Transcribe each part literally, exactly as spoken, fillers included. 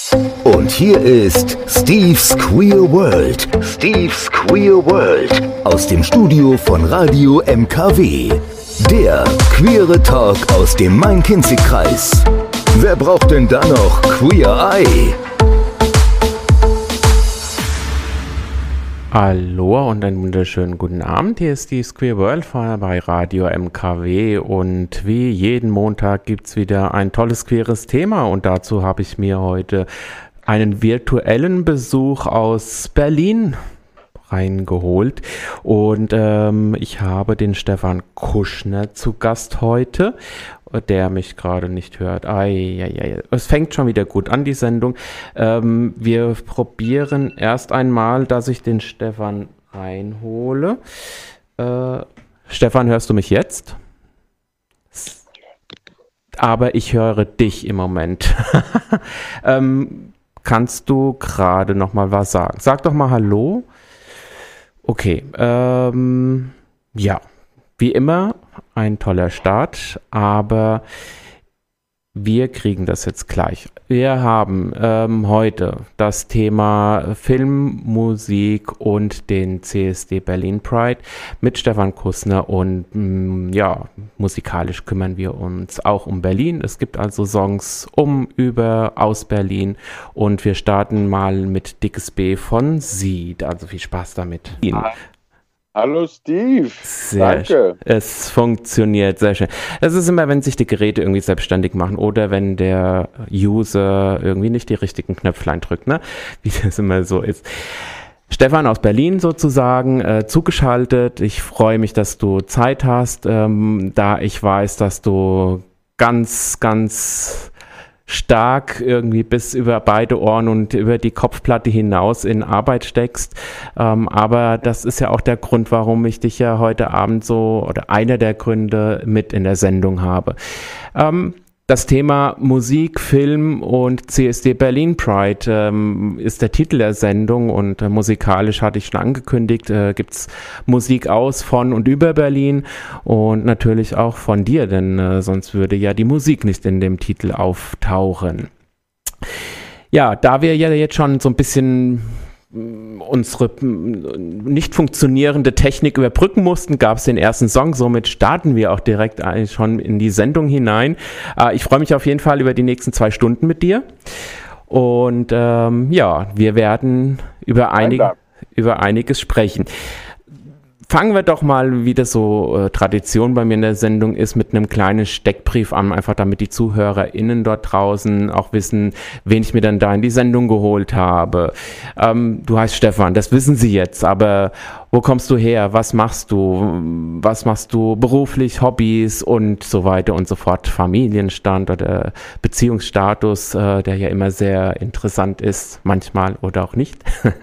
Und hier ist Steve's Queer World. Steve's Queer World. Aus dem Studio von Radio M K W. Der queere Talk aus dem Main-Kinzig-Kreis. Wer braucht denn da noch Queer Eye? Hallo und einen wunderschönen guten Abend. Hier ist Steve's Queer World bei Radio M K W und wie jeden Montag gibt es wieder ein tolles queeres Thema und dazu habe ich mir heute einen virtuellen Besuch aus Berlin reingeholt und ähm, ich habe den Stefan Kuschner zu Gast heute, der mich gerade nicht hört. Ei, ei, ei. Es fängt schon wieder gut an, die Sendung. Ähm, wir probieren erst einmal, dass ich den Stefan reinhole. Äh, Stefan, hörst du mich jetzt? Aber ich höre dich im Moment. ähm, kannst du gerade noch mal was sagen? Sag doch mal Hallo. Okay, ähm, ja, wie immer ein toller Start, aber wir kriegen das jetzt gleich. Wir haben ähm, heute das Thema Film, Musik und den C S D Berlin Pride mit Stefan Kuschner und mh, ja, musikalisch kümmern wir uns auch um Berlin. Es gibt also Songs um, über, aus Berlin und wir starten mal mit Dickes B von Seed. Also viel Spaß damit. Hallo Steve, sehr danke. Sch- es funktioniert sehr schön. Es ist immer, wenn sich die Geräte irgendwie selbstständig machen oder wenn der User irgendwie nicht die richtigen Knöpflein drückt, ne? Wie das immer so ist. Stefan aus Berlin sozusagen äh, zugeschaltet. Ich freue mich, dass du Zeit hast, ähm, da ich weiß, dass du ganz, ganz stark irgendwie bis über beide Ohren und über die Kopfplatte hinaus in Arbeit steckst. Ähm, aber das ist ja auch der Grund, warum ich dich ja heute Abend so, oder einer der Gründe mit in der Sendung habe. Ähm, das Thema Musik, Film und C S D Berlin Pride ähm, ist der Titel der Sendung und äh, musikalisch hatte ich schon angekündigt, äh, gibt's Musik aus, von und über Berlin und natürlich auch von dir, denn äh, sonst würde ja die Musik nicht in dem Titel auftauchen. Ja, da wir ja jetzt schon so ein bisschen unsere nicht funktionierende Technik überbrücken mussten, gab es den ersten Song, somit starten wir auch direkt eigentlich schon in die Sendung hinein. Äh, ich freue mich auf jeden Fall über die nächsten zwei Stunden mit dir und ähm, ja, wir werden über, einig, über einiges sprechen. Fangen wir doch mal, wie das so äh, Tradition bei mir in der Sendung ist, mit einem kleinen Steckbrief an, einfach damit die ZuhörerInnen dort draußen auch wissen, wen ich mir dann da in die Sendung geholt habe. Ähm, du heißt Stefan, das wissen sie jetzt, aber wo kommst du her? Was machst du? Was machst du beruflich, Hobbys und so weiter und so fort? Familienstand oder Beziehungsstatus, äh, der ja immer sehr interessant ist, manchmal oder auch nicht.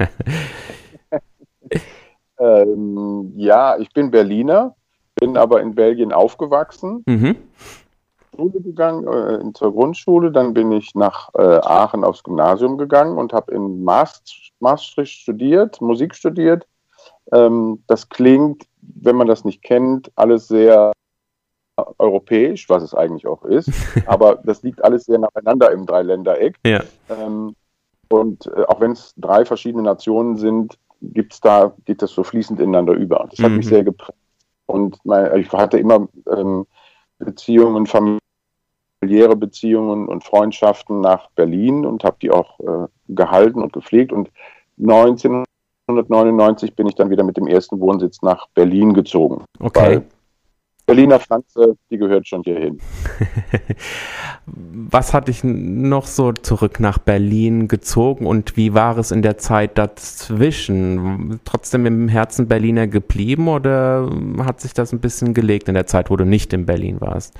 Ähm, ja, ich bin Berliner, bin aber in Belgien aufgewachsen, Mhm. Schule gegangen, äh, zur Grundschule, dann bin ich nach äh, Aachen aufs Gymnasium gegangen und habe in Maast- Maastricht studiert, Musik studiert. Ähm, das klingt, wenn man das nicht kennt, alles sehr europäisch, was es eigentlich auch ist, aber das liegt alles sehr nacheinander im Dreiländereck. Ja. Ähm, und äh, auch wenn es drei verschiedene Nationen sind, gibt's da, geht das so fließend ineinander über. Das hat Mhm. mich sehr geprägt. Und mein, ich hatte immer ähm, Beziehungen, familiäre Beziehungen und Freundschaften nach Berlin und habe die auch äh, gehalten und gepflegt. Und neunzehnhundertneunundneunzig bin ich dann wieder mit dem ersten Wohnsitz nach Berlin gezogen. Okay. Weil Berliner Pflanze, die gehört schon hierhin. Was hat dich noch so zurück nach Berlin gezogen und wie war es in der Zeit dazwischen? Trotzdem im Herzen Berliner geblieben oder hat sich das ein bisschen gelegt in der Zeit, wo du nicht in Berlin warst?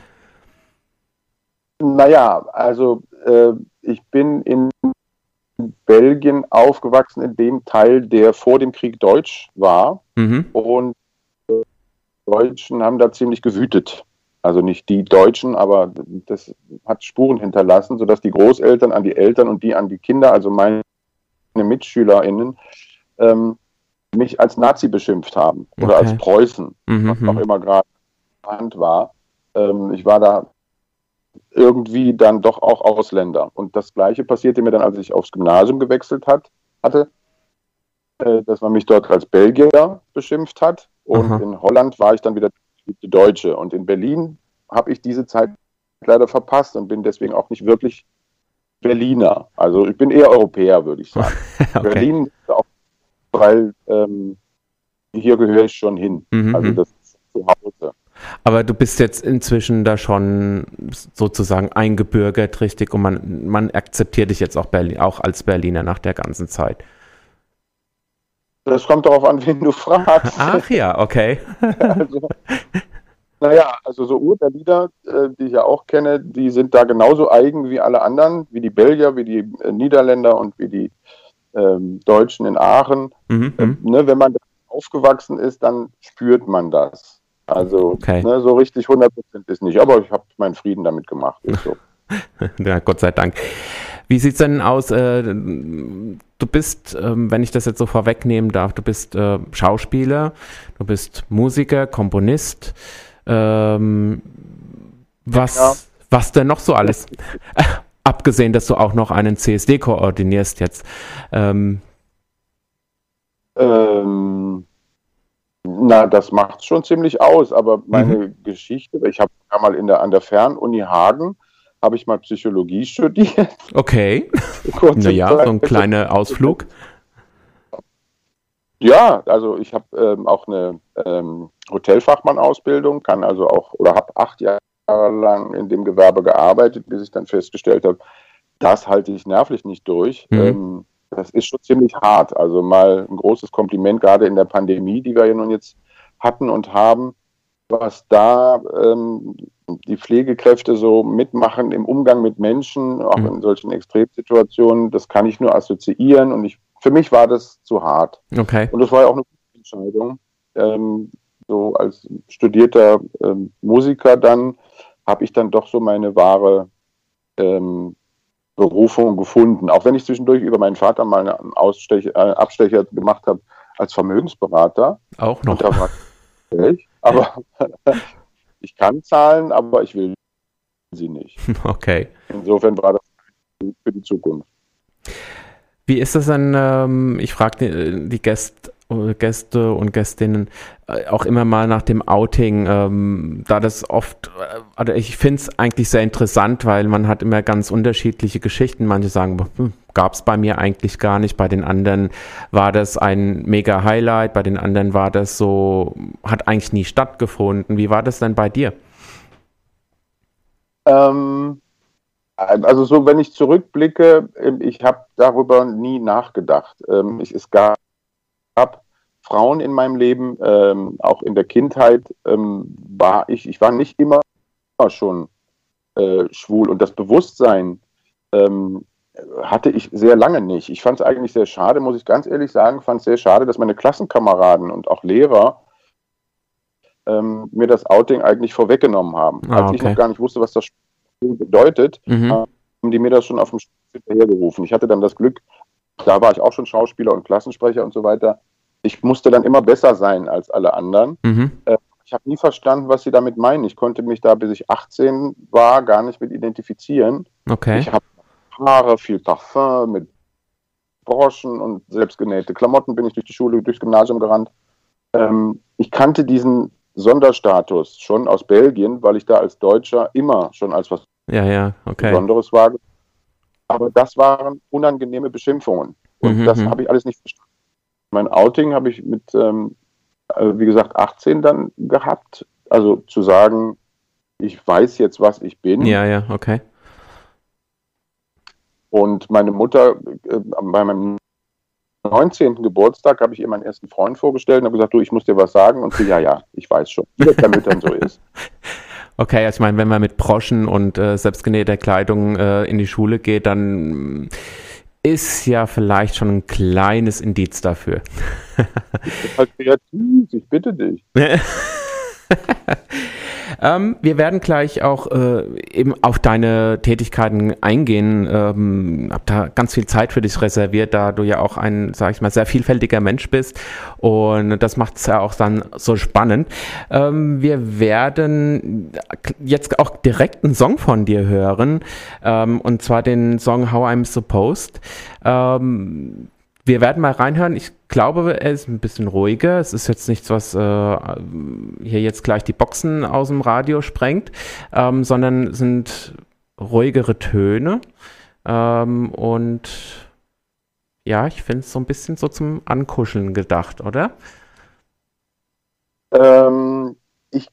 Naja, also äh, ich bin in Belgien aufgewachsen, in dem Teil, der vor dem Krieg deutsch war. Mhm. Und die Deutschen haben da ziemlich gewütet. Also nicht die Deutschen, aber das hat Spuren hinterlassen, sodass die Großeltern an die Eltern und die an die Kinder, also meine MitschülerInnen, ähm, mich als Nazi beschimpft haben. Oder Okay. als Preußen, Mhm. was auch immer gerade bekannt war. Ähm, ich war da irgendwie dann doch auch Ausländer. Und das Gleiche passierte mir dann, als ich aufs Gymnasium gewechselt hat, hatte, äh, dass man mich dort als Belgier beschimpft hat. Und Aha. in Holland war ich dann wieder die Deutsche. Und in Berlin habe ich diese Zeit leider verpasst und bin deswegen auch nicht wirklich Berliner. Also ich bin eher Europäer, würde ich sagen. Okay. Berlin, auch, weil ähm, hier gehöre ich schon hin. Mhm. Also das ist zu Hause. Aber du bist jetzt inzwischen da schon sozusagen eingebürgert, richtig? Und man, man akzeptiert dich jetzt auch, Berlin, auch als Berliner nach der ganzen Zeit. Das kommt darauf an, wen du fragst. Ach ja, okay. Also, naja, also so Ur-Berliner, äh, die ich ja auch kenne, die sind da genauso eigen wie alle anderen, wie die Belgier, wie die äh, Niederländer und wie die ähm, Deutschen in Aachen. Mhm, äh, ne, wenn man da aufgewachsen ist, dann spürt man das. Also okay. ne, so richtig hundert Prozent ist nicht, aber ich habe meinen Frieden damit gemacht. Ist so. Ja, Gott sei Dank. Wie sieht es denn aus? Äh, du bist, äh, wenn ich das jetzt so vorwegnehmen darf, du bist äh, Schauspieler, du bist Musiker, Komponist. Ähm, was, ja. was denn noch so alles? Äh, abgesehen, dass du auch noch einen C S D koordinierst jetzt. Ähm, ähm, na, das macht schon ziemlich aus, aber meine mhm. Geschichte, ich habe mal in der, an der Fernuni Hagen, habe ich mal Psychologie studiert. Okay, naja, so ein kleiner Ausflug. Ja, also ich habe ähm, auch eine ähm, Hotelfachmann-Ausbildung, kann also auch, oder habe acht Jahre lang in dem Gewerbe gearbeitet, bis ich dann festgestellt habe, das halte ich nervlich nicht durch. Mhm. Ähm, das ist schon ziemlich hart. Also mal ein großes Kompliment, gerade in der Pandemie, die wir ja nun jetzt hatten und haben, was da ähm, die Pflegekräfte so mitmachen im Umgang mit Menschen, auch mhm. in solchen Extremsituationen, das kann ich nur assoziieren und ich Für mich war das zu hart. Okay. Und das war ja auch eine gute Entscheidung. Ähm, so als studierter ähm, Musiker dann habe ich dann doch so meine wahre ähm, Berufung gefunden. Auch wenn ich zwischendurch über meinen Vater mal einen Ausstech, äh, Abstecher gemacht habe als Vermögensberater. Auch noch. Und da war ich, aber ich kann zahlen, aber ich will sie nicht. Okay. Insofern war das für die Zukunft. Wie ist das denn, ähm, ich frage die, die Gäste, Gäste und Gästinnen äh, auch immer mal nach dem Outing, ähm, da das oft, äh, also ich finde es eigentlich sehr interessant, weil man hat immer ganz unterschiedliche Geschichten. Manche sagen, hm, gab es bei mir eigentlich gar nicht, bei den anderen war das ein mega Highlight, bei den anderen war das so, hat eigentlich nie stattgefunden. Wie war das denn bei dir? Ähm... Also so, wenn ich zurückblicke, ich habe darüber nie nachgedacht. Ich, es gab Frauen in meinem Leben, auch in der Kindheit war ich, ich war nicht immer schon schwul und das Bewusstsein hatte ich sehr lange nicht. Ich fand es eigentlich sehr schade, muss ich ganz ehrlich sagen, fand es sehr schade, dass meine Klassenkameraden und auch Lehrer mir das Outing eigentlich vorweggenommen haben. Ah, als okay. ich noch gar nicht wusste, was das bedeutet, mhm. haben die mir das schon auf dem Spiel hinterhergerufen. Ich hatte dann das Glück, da war ich auch schon Schauspieler und Klassensprecher und so weiter. Ich musste dann immer besser sein als alle anderen. Mhm. Äh, ich habe nie verstanden, was sie damit meinen. Ich konnte mich da, bis ich achtzehn war, gar nicht mit identifizieren. Okay. Ich habe Haare, viel Parfum, mit Broschen und selbstgenähte Klamotten bin ich durch die Schule, durchs Gymnasium gerannt. Ähm, ich kannte diesen Sonderstatus schon aus Belgien, weil ich da als Deutscher immer schon als was ja, ja, okay. Besonderes war. Aber das waren unangenehme Beschimpfungen. Und mhm, das habe ich alles nicht verstanden. Mein Outing habe ich mit, ähm, wie gesagt, achtzehn dann gehabt. Also zu sagen, ich weiß jetzt, was ich bin. Ja, ja, okay. Und meine Mutter, äh, bei meinem neunzehnten Geburtstag habe ich ihr meinen ersten Freund vorgestellt und habe gesagt, du, ich muss dir was sagen. Und sie, ja, ja, ich weiß schon, wie das bei Müttern so ist. Okay, also ich meine, wenn man mit Broschen und äh, selbstgenähter Kleidung äh, in die Schule geht, dann ist ja vielleicht schon ein kleines Indiz dafür. Ich bin halt kreativ, ich bitte dich. Ähm, wir werden gleich auch äh, eben auf deine Tätigkeiten eingehen. Ähm, hab da ganz viel Zeit für dich reserviert, da du ja auch ein, sag ich mal, sehr vielfältiger Mensch bist. Und das macht es ja auch dann so spannend. Ähm, wir werden jetzt auch direkt einen Song von dir hören. Ähm, und zwar den Song How I'm Supposed. Ähm, Wir werden mal reinhören. Ich glaube, er ist ein bisschen ruhiger. Es ist jetzt nichts, was äh, hier jetzt gleich die Boxen aus dem Radio sprengt, ähm, sondern sind ruhigere Töne. Ähm, und ja, ich finde es so ein bisschen so zum Ankuscheln gedacht, oder? Ähm, ich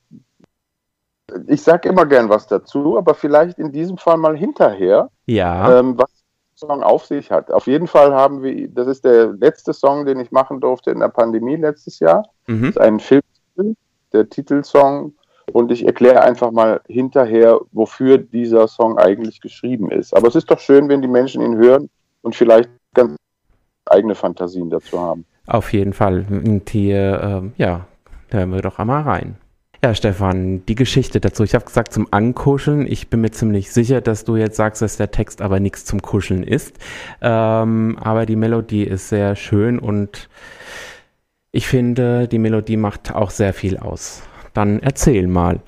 ich sage immer gern was dazu, aber vielleicht in diesem Fall mal hinterher, Ja. ähm, was Song auf sich hat. Auf jeden Fall haben wir, das ist der letzte Song, den ich machen durfte in der Pandemie letztes Jahr. Mhm. Das ist ein Filmtitel, der Titelsong. Und ich erkläre einfach mal hinterher, wofür dieser Song eigentlich geschrieben ist. Aber es ist doch schön, wenn die Menschen ihn hören und vielleicht ganz eigene Fantasien dazu haben. Auf jeden Fall. Und hier, ähm, ja, hören wir doch einmal rein. Ja, Stefan, die Geschichte dazu. Ich habe gesagt zum Ankuscheln. Ich bin mir ziemlich sicher, dass du jetzt sagst, dass der Text aber nichts zum Kuscheln ist. Ähm, aber die Melodie ist sehr schön und ich finde, die Melodie macht auch sehr viel aus. Dann erzähl mal.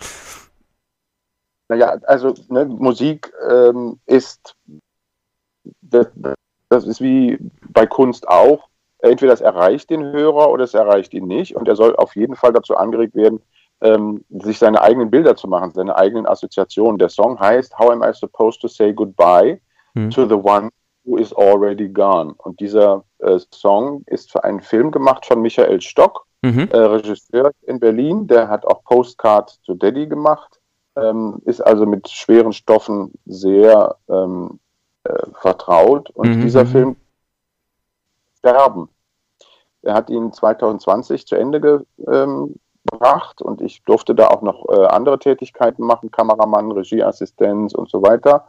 Naja, also ne, Musik ähm, ist, das, das ist wie bei Kunst auch. Entweder es erreicht den Hörer oder es erreicht ihn nicht. Und er soll auf jeden Fall dazu angeregt werden, Ähm, sich seine eigenen Bilder zu machen, seine eigenen Assoziationen. Der Song heißt How Am I Supposed to Say Goodbye hm. to the One Who Is Already Gone. Und dieser äh, Song ist für einen Film gemacht von Michael Stock, mhm. äh, Regisseur in Berlin. Der hat auch Postcard to Daddy gemacht, ähm, ist also mit schweren Stoffen sehr ähm, äh, vertraut. Und mhm. dieser Film Sterben. Er hat ihn zwanzig zwanzig zu Ende ge, ähm, gebracht und ich durfte da auch noch äh, andere Tätigkeiten machen, Kameramann, Regieassistenz und so weiter,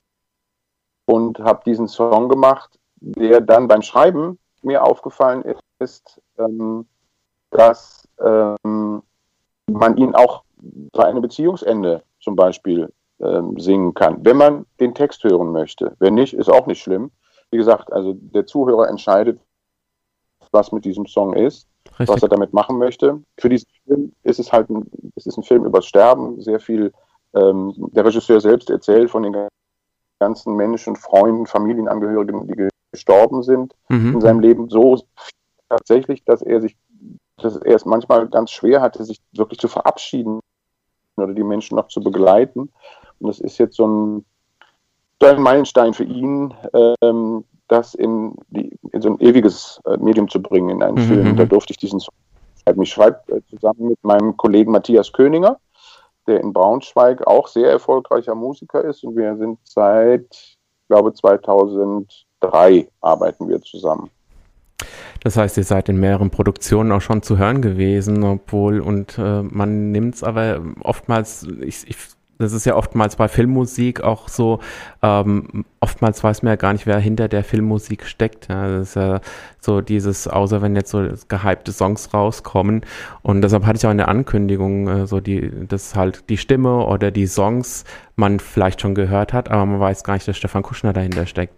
und habe diesen Song gemacht, der dann beim Schreiben mir aufgefallen ist, ähm, dass ähm, man ihn auch für ein Beziehungsende zum Beispiel ähm, singen kann, wenn man den Text hören möchte. Wenn nicht, ist auch nicht schlimm. Wie gesagt, also der Zuhörer entscheidet, was mit diesem Song ist. Richtig. Was er damit machen möchte. Für diesen Film ist es halt ein, es ist ein Film übers Sterben, sehr viel, ähm, der Regisseur selbst erzählt von den ganzen Menschen, Freunden, Familienangehörigen, die gestorben sind mhm. in seinem Leben, so tatsächlich, dass er sich, dass er es manchmal ganz schwer hatte, sich wirklich zu verabschieden oder die Menschen noch zu begleiten. Und das ist jetzt so ein, so ein Meilenstein für ihn, ähm, das in, die, in so ein ewiges äh, Medium zu bringen, in einen mhm. Film. Da durfte ich diesen Song schreiben. Ich schreibe äh, zusammen mit meinem Kollegen Matthias Köninger, der in Braunschweig auch sehr erfolgreicher Musiker ist. Und wir sind seit, ich glaube, zweitausenddrei arbeiten wir zusammen. Das heißt, ihr seid in mehreren Produktionen auch schon zu hören gewesen, obwohl, und äh, man nimmt es aber oftmals, ich, ich das ist ja oftmals bei Filmmusik auch so, ähm, oftmals weiß man ja gar nicht, wer hinter der Filmmusik steckt. Ja, das ist ja so dieses, außer wenn jetzt so gehypte Songs rauskommen. Und deshalb hatte ich auch in der Ankündigung äh, so die, dass halt die Stimme oder die Songs man vielleicht schon gehört hat, aber man weiß gar nicht, dass Stefan Kuschner dahinter steckt.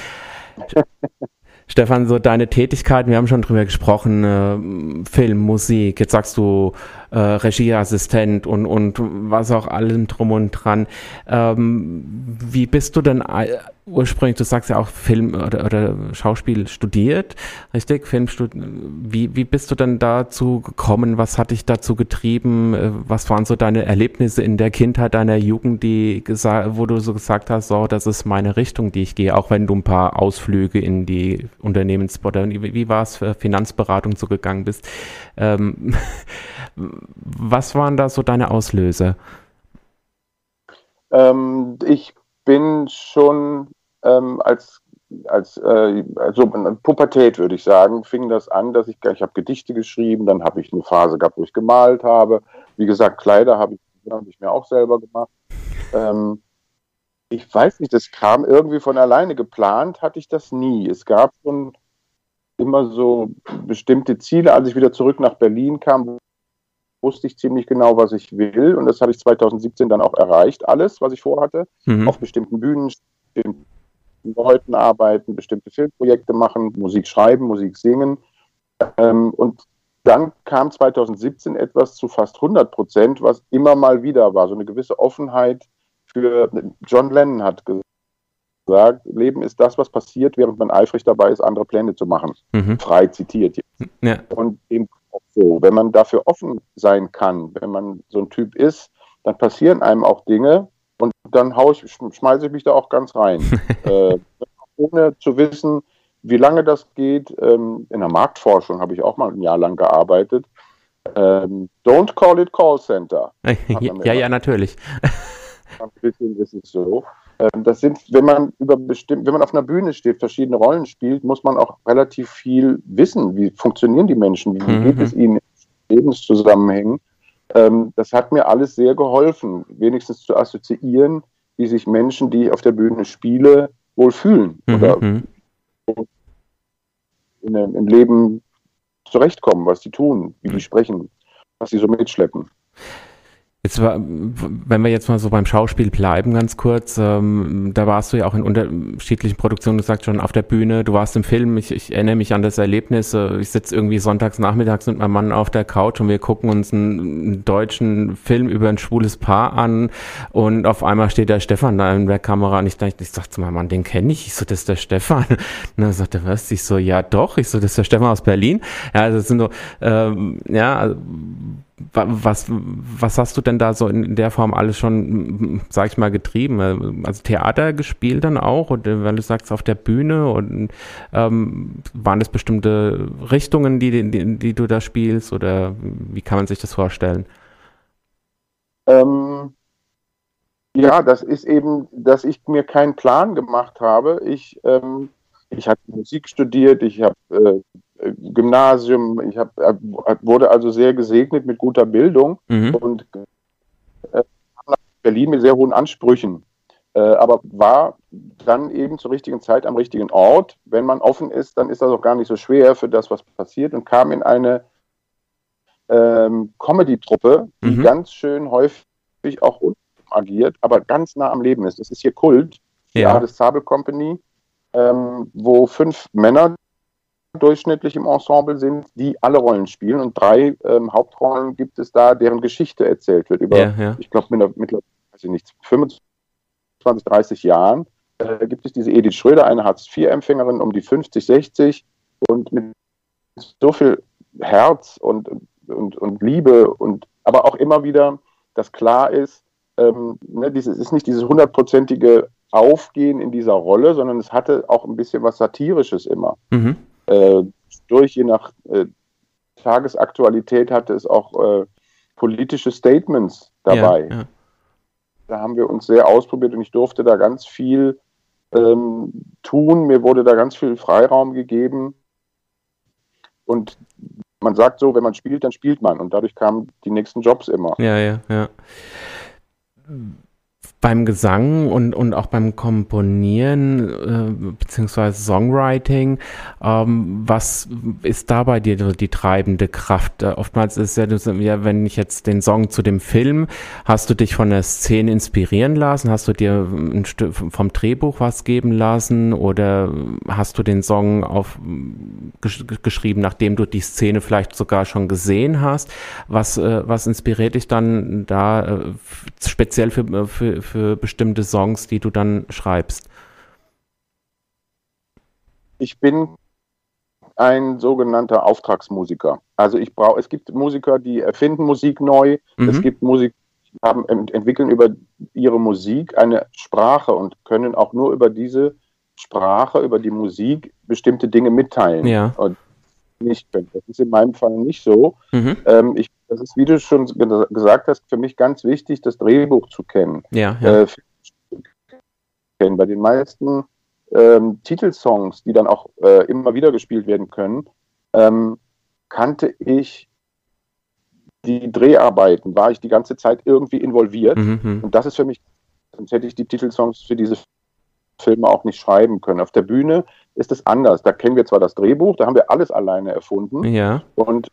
Stefan, so deine Tätigkeiten, wir haben schon drüber gesprochen, äh, Film, Musik, jetzt sagst du äh, Regieassistent und, und was auch allem drum und dran. Ähm, wie bist du denn äh, ursprünglich, du sagst ja auch Film oder, oder Schauspiel studiert, richtig? Filmstud- wie, wie bist du denn dazu gekommen? Was hat dich dazu getrieben? Was waren so deine Erlebnisse in der Kindheit, deiner Jugend, die gesa- wo du so gesagt hast, so, das ist meine Richtung, die ich gehe, auch wenn du ein paar Ausflüge in die Unternehmens- oder wie, wie war es für Finanzberatung so gegangen bist? Ähm, was waren da so deine Auslöser? Ähm, ich bin schon ähm, als, als äh, also Pubertät, würde ich sagen, fing das an, dass ich, ich habe Gedichte geschrieben, dann habe ich eine Phase gehabt, wo ich gemalt habe. Wie gesagt, Kleider habe ich, hab ich mir auch selber gemacht. Ähm, ich weiß nicht, das kam irgendwie von alleine, geplant hatte ich das nie. Es gab schon immer so bestimmte Ziele, als ich wieder zurück nach Berlin kam, wusste ich ziemlich genau, was ich will. Und das habe ich zweitausendsiebzehn dann auch erreicht, alles, was ich vorhatte. Mhm. Auf bestimmten Bühnen, bestimmten Leuten arbeiten, bestimmte Filmprojekte machen, Musik schreiben, Musik singen. Ähm, und dann kam zweitausendsiebzehn etwas zu fast hundert Prozent, was immer mal wieder war. So eine gewisse Offenheit für, John Lennon hat gesagt, Leben ist das, was passiert, während man eifrig dabei ist, andere Pläne zu machen. Mhm. Frei zitiert. Ja. Und eben auch so, wenn man dafür offen sein kann, wenn man so ein Typ ist, dann passieren einem auch Dinge und dann hau ich, schmeiße ich mich da auch ganz rein. äh, ohne zu wissen, wie lange das geht. Ähm, in der Marktforschung habe ich auch mal ein Jahr lang gearbeitet. Ähm, don't call it Call Center. Ja, ja, natürlich. Ein bisschen ist es so. Ähm, das sind, wenn man über bestimmt, wenn man auf einer Bühne steht, verschiedene Rollen spielt, muss man auch relativ viel wissen. Wie funktionieren die Menschen? Wie mhm. geht es ihnen in Lebenszusammenhängen? Ähm, das hat mir alles sehr geholfen, wenigstens zu assoziieren, wie sich Menschen, die ich auf der Bühne spiele, wohl fühlen mhm. oder in, im Leben zurechtkommen, was sie tun, wie die sprechen, was sie so mitschleppen. Jetzt war, wenn wir jetzt mal so beim Schauspiel bleiben, ganz kurz, ähm, da warst du ja auch in unterschiedlichen Produktionen, du sagst schon, auf der Bühne, du warst im Film, ich, ich erinnere mich an das Erlebnis, äh, ich sitze irgendwie sonntags nachmittags mit meinem Mann auf der Couch und wir gucken uns einen, einen deutschen Film über ein schwules Paar an und auf einmal steht der Stefan da in der Kamera und ich dachte, ich sag zu meinem Mann, den kenne ich, ich so, das ist der Stefan. Und dann sagt er, was? Ich so, ja doch, ich so, das ist der Stefan aus Berlin. Ja, also das sind so, ähm, ja, also, Was, was hast du denn da so in der Form alles schon, sag ich mal, getrieben? Also Theater gespielt dann auch? Oder wenn du sagst, auf der Bühne? Und ähm, waren das bestimmte Richtungen, die, die, die du da spielst? Oder wie kann man sich das vorstellen? Ähm, ja, das ist eben, dass ich mir keinen Plan gemacht habe. Ich, ähm, ich habe Musik studiert, ich habe äh, Gymnasium, ich hab, wurde also sehr gesegnet mit guter Bildung mhm. und äh, nach Berlin mit sehr hohen Ansprüchen, äh, aber war dann eben zur richtigen Zeit am richtigen Ort. Wenn man offen ist, dann ist das auch gar nicht so schwer für das, was passiert, und kam in eine ähm, Comedy-Truppe, die mhm. ganz schön häufig auch agiert, aber ganz nah am Leben ist. Das ist hier Kult, die ja. Ades Zabel Company, ähm, wo fünf Männer durchschnittlich im Ensemble sind, die alle Rollen spielen, und drei ähm, Hauptrollen gibt es da, deren Geschichte erzählt wird über, ja, ja. ich glaube, mittlerweile, weiß ich nicht, fünfundzwanzig, dreißig Jahren äh, gibt es diese Edith Schröder, eine Hartz vier Empfängerin um die fünfzig, sechzig, und mit so viel Herz und, und, und Liebe, und aber auch immer wieder, dass klar ist, ähm, ne, dieses, es ist nicht dieses hundertprozentige Aufgehen in dieser Rolle, sondern es hatte auch ein bisschen was Satirisches immer. Mhm. Äh, durch, je nach äh, Tagesaktualität hatte es auch äh, politische Statements dabei. Ja, ja. Da haben wir uns sehr ausprobiert und ich durfte da ganz viel ähm, tun. Mir wurde da ganz viel Freiraum gegeben. Und man sagt so, wenn man spielt, dann spielt man. Und dadurch kamen die nächsten Jobs immer. Ja, ja, ja. Beim Gesang und, und auch beim Komponieren äh, beziehungsweise Songwriting, ähm, was ist da bei dir die treibende Kraft? Äh, oftmals ist ja, ja, wenn ich jetzt den Song zu dem Film, hast du dich von der Szene inspirieren lassen? Hast du dir ein Stück vom Drehbuch was geben lassen? Oder hast du den Song auf, gesch- geschrieben, nachdem du die Szene vielleicht sogar schon gesehen hast? Was, äh, was inspiriert dich dann da äh, speziell für, für, für für bestimmte Songs, die du dann schreibst? Ich bin ein sogenannter Auftragsmusiker. Also ich brauche, es gibt Musiker, die erfinden Musik neu. Mhm. Es gibt Musiker, die haben, entwickeln über ihre Musik eine Sprache und können auch nur über diese Sprache, über die Musik bestimmte Dinge mitteilen. Ja. Und nicht können. Das ist in meinem Fall nicht so. Mhm. Ähm, ich, das ist, wie du schon ge- gesagt hast, für mich ganz wichtig, das Drehbuch zu kennen. Ja, ja. Äh, kennen. Bei den meisten ähm, Titelsongs, die dann auch äh, immer wieder gespielt werden können, ähm, kannte ich die Dreharbeiten, war ich die ganze Zeit irgendwie involviert. Mhm. Und das ist für mich, sonst hätte ich die Titelsongs für diese Filme auch nicht schreiben können. Auf der Bühne ist es anders. Da kennen wir zwar das Drehbuch, da haben wir alles alleine erfunden. Ja. Und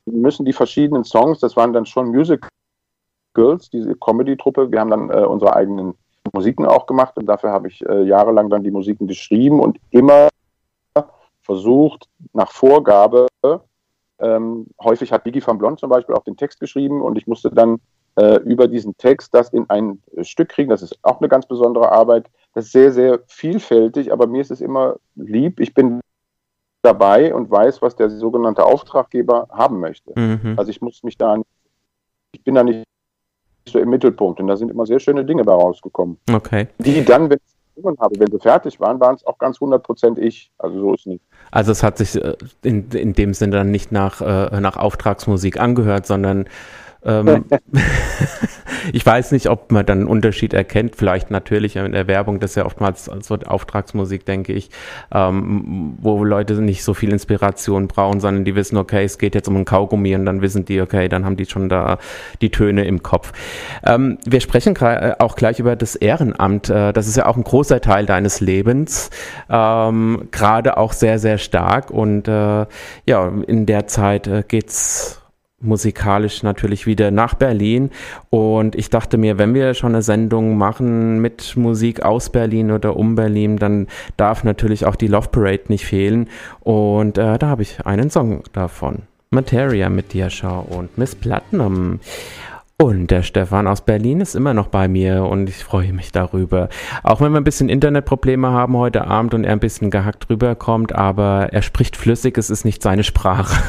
müssen die verschiedenen Songs, das waren dann schon Musicals, diese Comedy-Truppe, wir haben dann äh, unsere eigenen Musiken auch gemacht und dafür habe ich äh, jahrelang dann die Musiken geschrieben und immer versucht, nach Vorgabe, ähm, häufig hat Biggie van Blond zum Beispiel auch den Text geschrieben und ich musste dann äh, über diesen Text das in ein Stück kriegen, das ist auch eine ganz besondere Arbeit, das ist sehr, sehr vielfältig, aber mir ist es immer lieb, ich bin dabei und weiß, was der sogenannte Auftraggeber haben möchte. Mhm. Also ich muss mich da, ich bin da nicht so im Mittelpunkt und da sind immer sehr schöne Dinge bei rausgekommen. Okay. Die dann, wenn ich es habe, wenn sie fertig waren, waren es auch ganz hundert Prozent ich. Also so ist nicht. Also es hat sich in, in dem Sinne dann nicht nach, äh, nach Auftragsmusik angehört, sondern ähm, ich weiß nicht, ob man dann einen Unterschied erkennt, vielleicht natürlich in der Werbung, das ist ja oftmals so Auftragsmusik, denke ich, ähm, wo Leute nicht so viel Inspiration brauchen, sondern die wissen, okay, es geht jetzt um ein Kaugummi und dann wissen die, okay, dann haben die schon da die Töne im Kopf. Ähm, wir sprechen auch gleich über das Ehrenamt, äh, das ist ja auch ein großer Teil deines Lebens, ähm, gerade auch sehr, sehr stark und äh, ja, in der Zeit äh, geht's musikalisch natürlich wieder nach Berlin und ich dachte mir, wenn wir schon eine Sendung machen mit Musik aus Berlin oder um Berlin, dann darf natürlich auch die Love Parade nicht fehlen und äh, da habe ich einen Song davon. Materia mit Diascha und Miss Platinum. Und der Stefan aus Berlin ist immer noch bei mir und ich freue mich darüber. Auch wenn wir ein bisschen Internetprobleme haben heute Abend und er ein bisschen gehackt rüberkommt, aber er spricht flüssig, es ist nicht seine Sprache.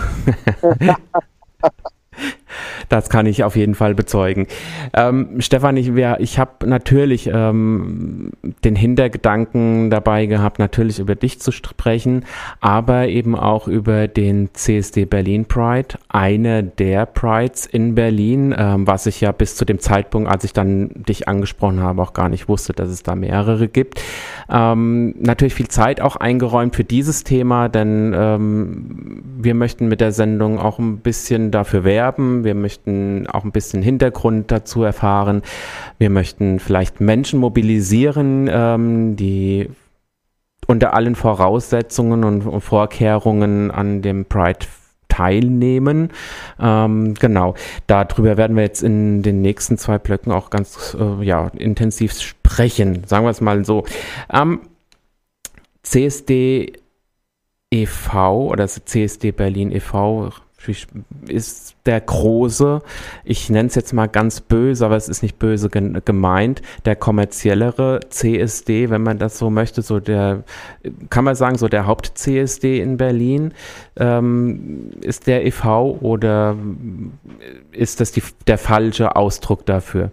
Das kann ich auf jeden Fall bezeugen. Ähm, Stefan, ich, ich habe natürlich ähm, den Hintergedanken dabei gehabt, natürlich über dich zu sprechen, aber eben auch über den C S D Berlin Pride, eine der Prides in Berlin, ähm, was ich ja bis zu dem Zeitpunkt, als ich dann dich angesprochen habe, auch gar nicht wusste, dass es da mehrere gibt. Ähm, natürlich viel Zeit auch eingeräumt für dieses Thema, denn ähm, wir möchten mit der Sendung auch ein bisschen dafür werben, wir möchten auch ein bisschen Hintergrund dazu erfahren. Wir möchten vielleicht Menschen mobilisieren, ähm, die unter allen Voraussetzungen und, und Vorkehrungen an dem Pride teilnehmen. Ähm, genau, darüber werden wir jetzt in den nächsten zwei Blöcken auch ganz äh, ja, intensiv sprechen. Sagen wir es mal so. Ähm, C S D e V oder C S D Berlin e V ist der große, ich nenne es jetzt mal ganz böse, aber es ist nicht böse gemeint, der kommerziellere C S D, wenn man das so möchte, so der, kann man sagen, so der Haupt-C S D in Berlin, ähm, ist der e V oder ist das die, der falsche Ausdruck dafür?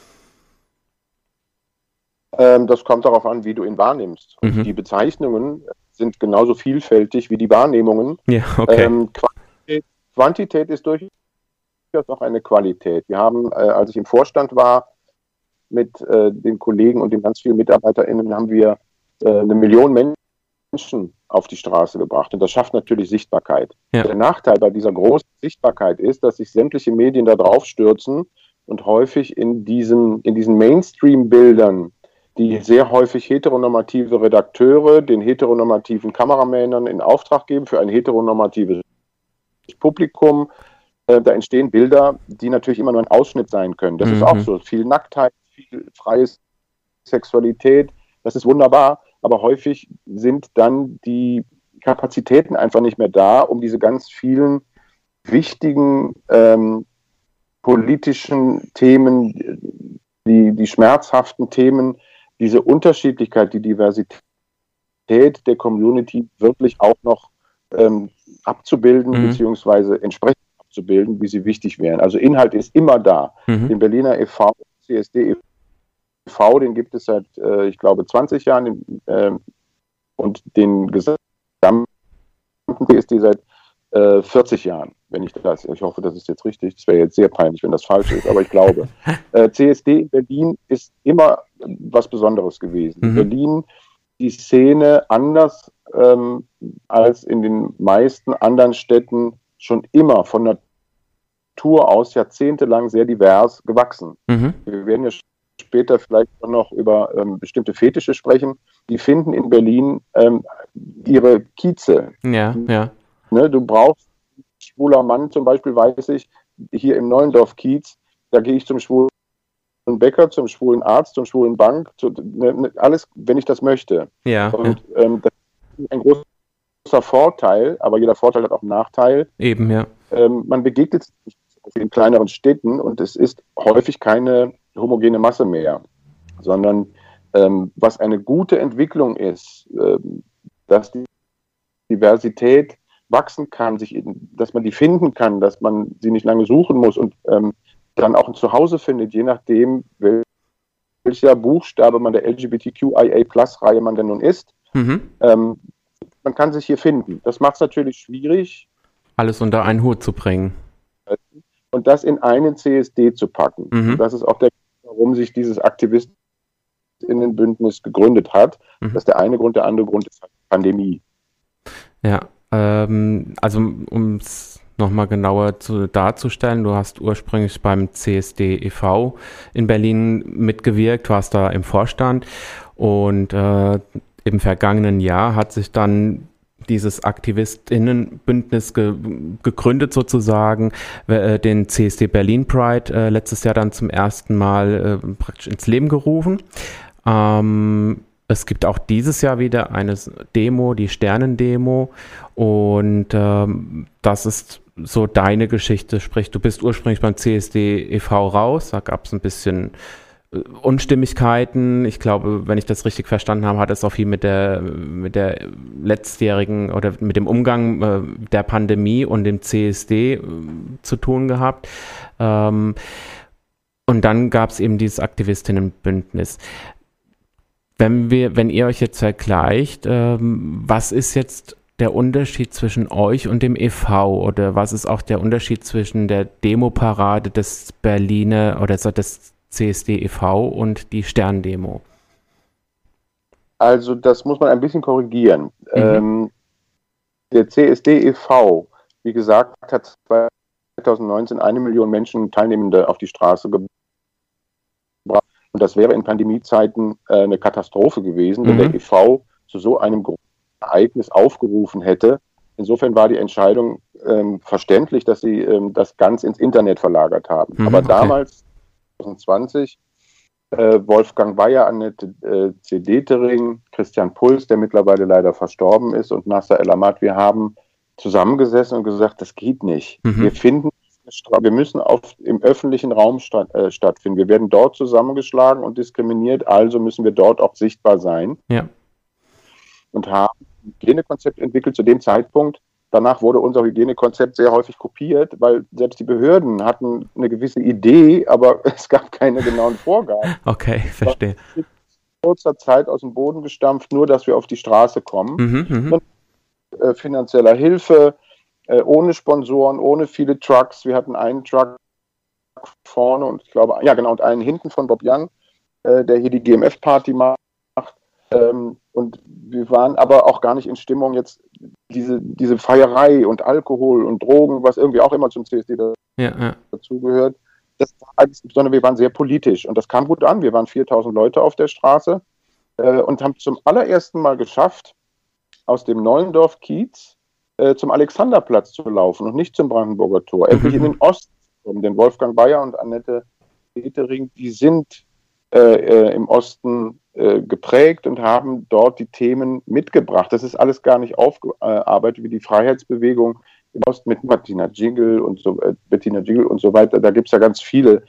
Ähm, das kommt darauf an, wie du ihn wahrnimmst. Und Mhm. die Bezeichnungen sind genauso vielfältig wie die Wahrnehmungen. Ja, okay. Ähm, Quantität, Quantität ist durchaus auch eine Qualität. Wir haben, äh, als ich im Vorstand war, mit äh, den Kollegen und den ganz vielen MitarbeiterInnen haben wir äh, eine Million Menschen auf die Straße gebracht. Und das schafft natürlich Sichtbarkeit. Ja. Der Nachteil bei dieser großen Sichtbarkeit ist, dass sich sämtliche Medien da drauf stürzen und häufig in, diesem, in diesen Mainstream-Bildern, die sehr häufig heteronormative Redakteure den heteronormativen Kameramännern in Auftrag geben für ein heteronormatives Publikum. Äh, da entstehen Bilder, die natürlich immer nur ein Ausschnitt sein können. Das mhm. ist auch so. Viel Nacktheit, viel freie Sexualität, das ist wunderbar. Aber häufig sind dann die Kapazitäten einfach nicht mehr da, um diese ganz vielen wichtigen ähm, politischen Themen, die, die schmerzhaften Themen, diese Unterschiedlichkeit, die Diversität der Community wirklich auch noch ähm, abzubilden, mhm. beziehungsweise entsprechend abzubilden, wie sie wichtig wären. Also Inhalt ist immer da. Mhm. Den Berliner e V, C S D e V, den gibt es seit, äh, ich glaube, zwanzig Jahren den, äh, und den gesamten C S D seit äh, vierzig Jahren, wenn ich das, ich hoffe, das ist jetzt richtig, das wäre jetzt sehr peinlich, wenn das falsch ist, aber ich glaube. äh, C S D in Berlin ist immer was Besonderes gewesen. Mhm. Berlin, die Szene anders ähm, als in den meisten anderen Städten schon immer von Natur aus jahrzehntelang sehr divers gewachsen. Mhm. Wir werden ja später vielleicht noch über ähm, bestimmte Fetische sprechen. Die finden in Berlin ähm, ihre Kieze. Ja, ja. Ne, du brauchst schwuler Mann zum Beispiel, weiß ich, hier im Neuendorf-Kiez, da gehe ich zum schwulen Bäcker, zum schwulen Arzt, zum schwulen Bank, zu, ne, ne, alles, wenn ich das möchte. Ja, und ja. Ähm, das ist ein großer Vorteil, aber jeder Vorteil hat auch einen Nachteil. Eben, ja. Ähm, man begegnet in kleineren Städten und es ist häufig keine homogene Masse mehr, sondern ähm, was eine gute Entwicklung ist, ähm, dass die Diversität wachsen kann, sich in, dass man die finden kann, dass man sie nicht lange suchen muss und ähm, dann auch ein Zuhause findet, je nachdem, welcher Buchstabe man der L G B T Q I A Plus Reihe man denn nun ist. Mhm. Ähm, man kann sich hier finden. Das macht es natürlich schwierig, alles unter einen Hut zu bringen. Und das in einen C S D zu packen. Mhm. Das ist auch der Grund, warum sich dieses Aktivistinnenbündnis gegründet hat. Mhm. Das ist der eine Grund, der andere Grund ist halt Pandemie. Ja, ähm, also um es nochmal genauer zu, darzustellen, du hast ursprünglich beim C S D e V in Berlin mitgewirkt, warst da im Vorstand und äh, im vergangenen Jahr hat sich dann dieses Aktivistinnenbündnis ge- gegründet sozusagen, äh, den C S D Berlin Pride äh, letztes Jahr dann zum ersten Mal äh, praktisch ins Leben gerufen. Ähm, Es gibt auch dieses Jahr wieder eine Demo, die Sternendemo, und ähm, das ist so deine Geschichte, sprich, du bist ursprünglich beim C S D e V raus, da gab es ein bisschen äh, Unstimmigkeiten. Ich glaube, wenn ich das richtig verstanden habe, hat es auch viel mit der, mit der letztjährigen oder mit dem Umgang äh, der Pandemie und dem C S D äh, zu tun gehabt. Ähm, und dann gab es eben dieses Aktivistinnenbündnis. Wenn wir, wenn ihr euch jetzt vergleicht, ähm, was ist jetzt der Unterschied zwischen euch und dem e V oder was ist auch der Unterschied zwischen der Demoparade des Berliner oder des C S D e V und die Sterndemo? Also das muss man ein bisschen korrigieren. Mhm. Ähm, der C S D e V, wie gesagt, hat zweitausendneunzehn eine Million Menschen Teilnehmende auf die Straße gebracht. Und das wäre in Pandemiezeiten äh, eine Katastrophe gewesen, wenn mhm. der e V zu so einem großen Ereignis aufgerufen hätte. Insofern war die Entscheidung ähm, verständlich, dass sie ähm, das ganz ins Internet verlagert haben. Mhm, Aber okay. damals, zwanzig zwanzig, äh, Wolfgang Bayer, Annette äh, Cedetering, Christian Puls, der mittlerweile leider verstorben ist, und Nasser El-Ahmad, wir haben zusammengesessen und gesagt, das geht nicht. Mhm. Wir finden Wir müssen auf, im öffentlichen Raum statt, äh, stattfinden. Wir werden dort zusammengeschlagen und diskriminiert, also müssen wir dort auch sichtbar sein. Ja. Und haben ein Hygienekonzept entwickelt zu dem Zeitpunkt. Danach wurde unser Hygienekonzept sehr häufig kopiert, weil selbst die Behörden hatten eine gewisse Idee, aber es gab keine genauen Vorgaben. Okay, verstehe. In kurzer Zeit aus dem Boden gestampft, nur dass wir auf die Straße kommen. Mhm, und, äh, finanzieller Hilfe, ohne Sponsoren, ohne viele Trucks. Wir hatten einen Truck vorne und ich glaube, ja genau, und einen hinten von Bob Young, äh, der hier die G M F-Party macht. Ähm, und wir waren aber auch gar nicht in Stimmung, jetzt diese, diese Feierei und Alkohol und Drogen, was irgendwie auch immer zum C S D da, ja, ja. dazugehört, das, sondern wir waren sehr politisch und das kam gut an. Wir waren viertausend Leute auf der Straße äh, und haben zum allerersten Mal geschafft, aus dem Neuendorf-Kiez zum Alexanderplatz zu laufen und nicht zum Brandenburger Tor. Endlich in den Osten zu kommen. Denn Wolfgang Bayer und Annette Cedetering, die sind äh, äh, im Osten äh, geprägt und haben dort die Themen mitgebracht. Das ist alles gar nicht aufgearbeitet wie die Freiheitsbewegung im Osten mit Martina Jiggle und so, äh, Bettina Jiggle und so weiter. Da gibt es ja ganz viele,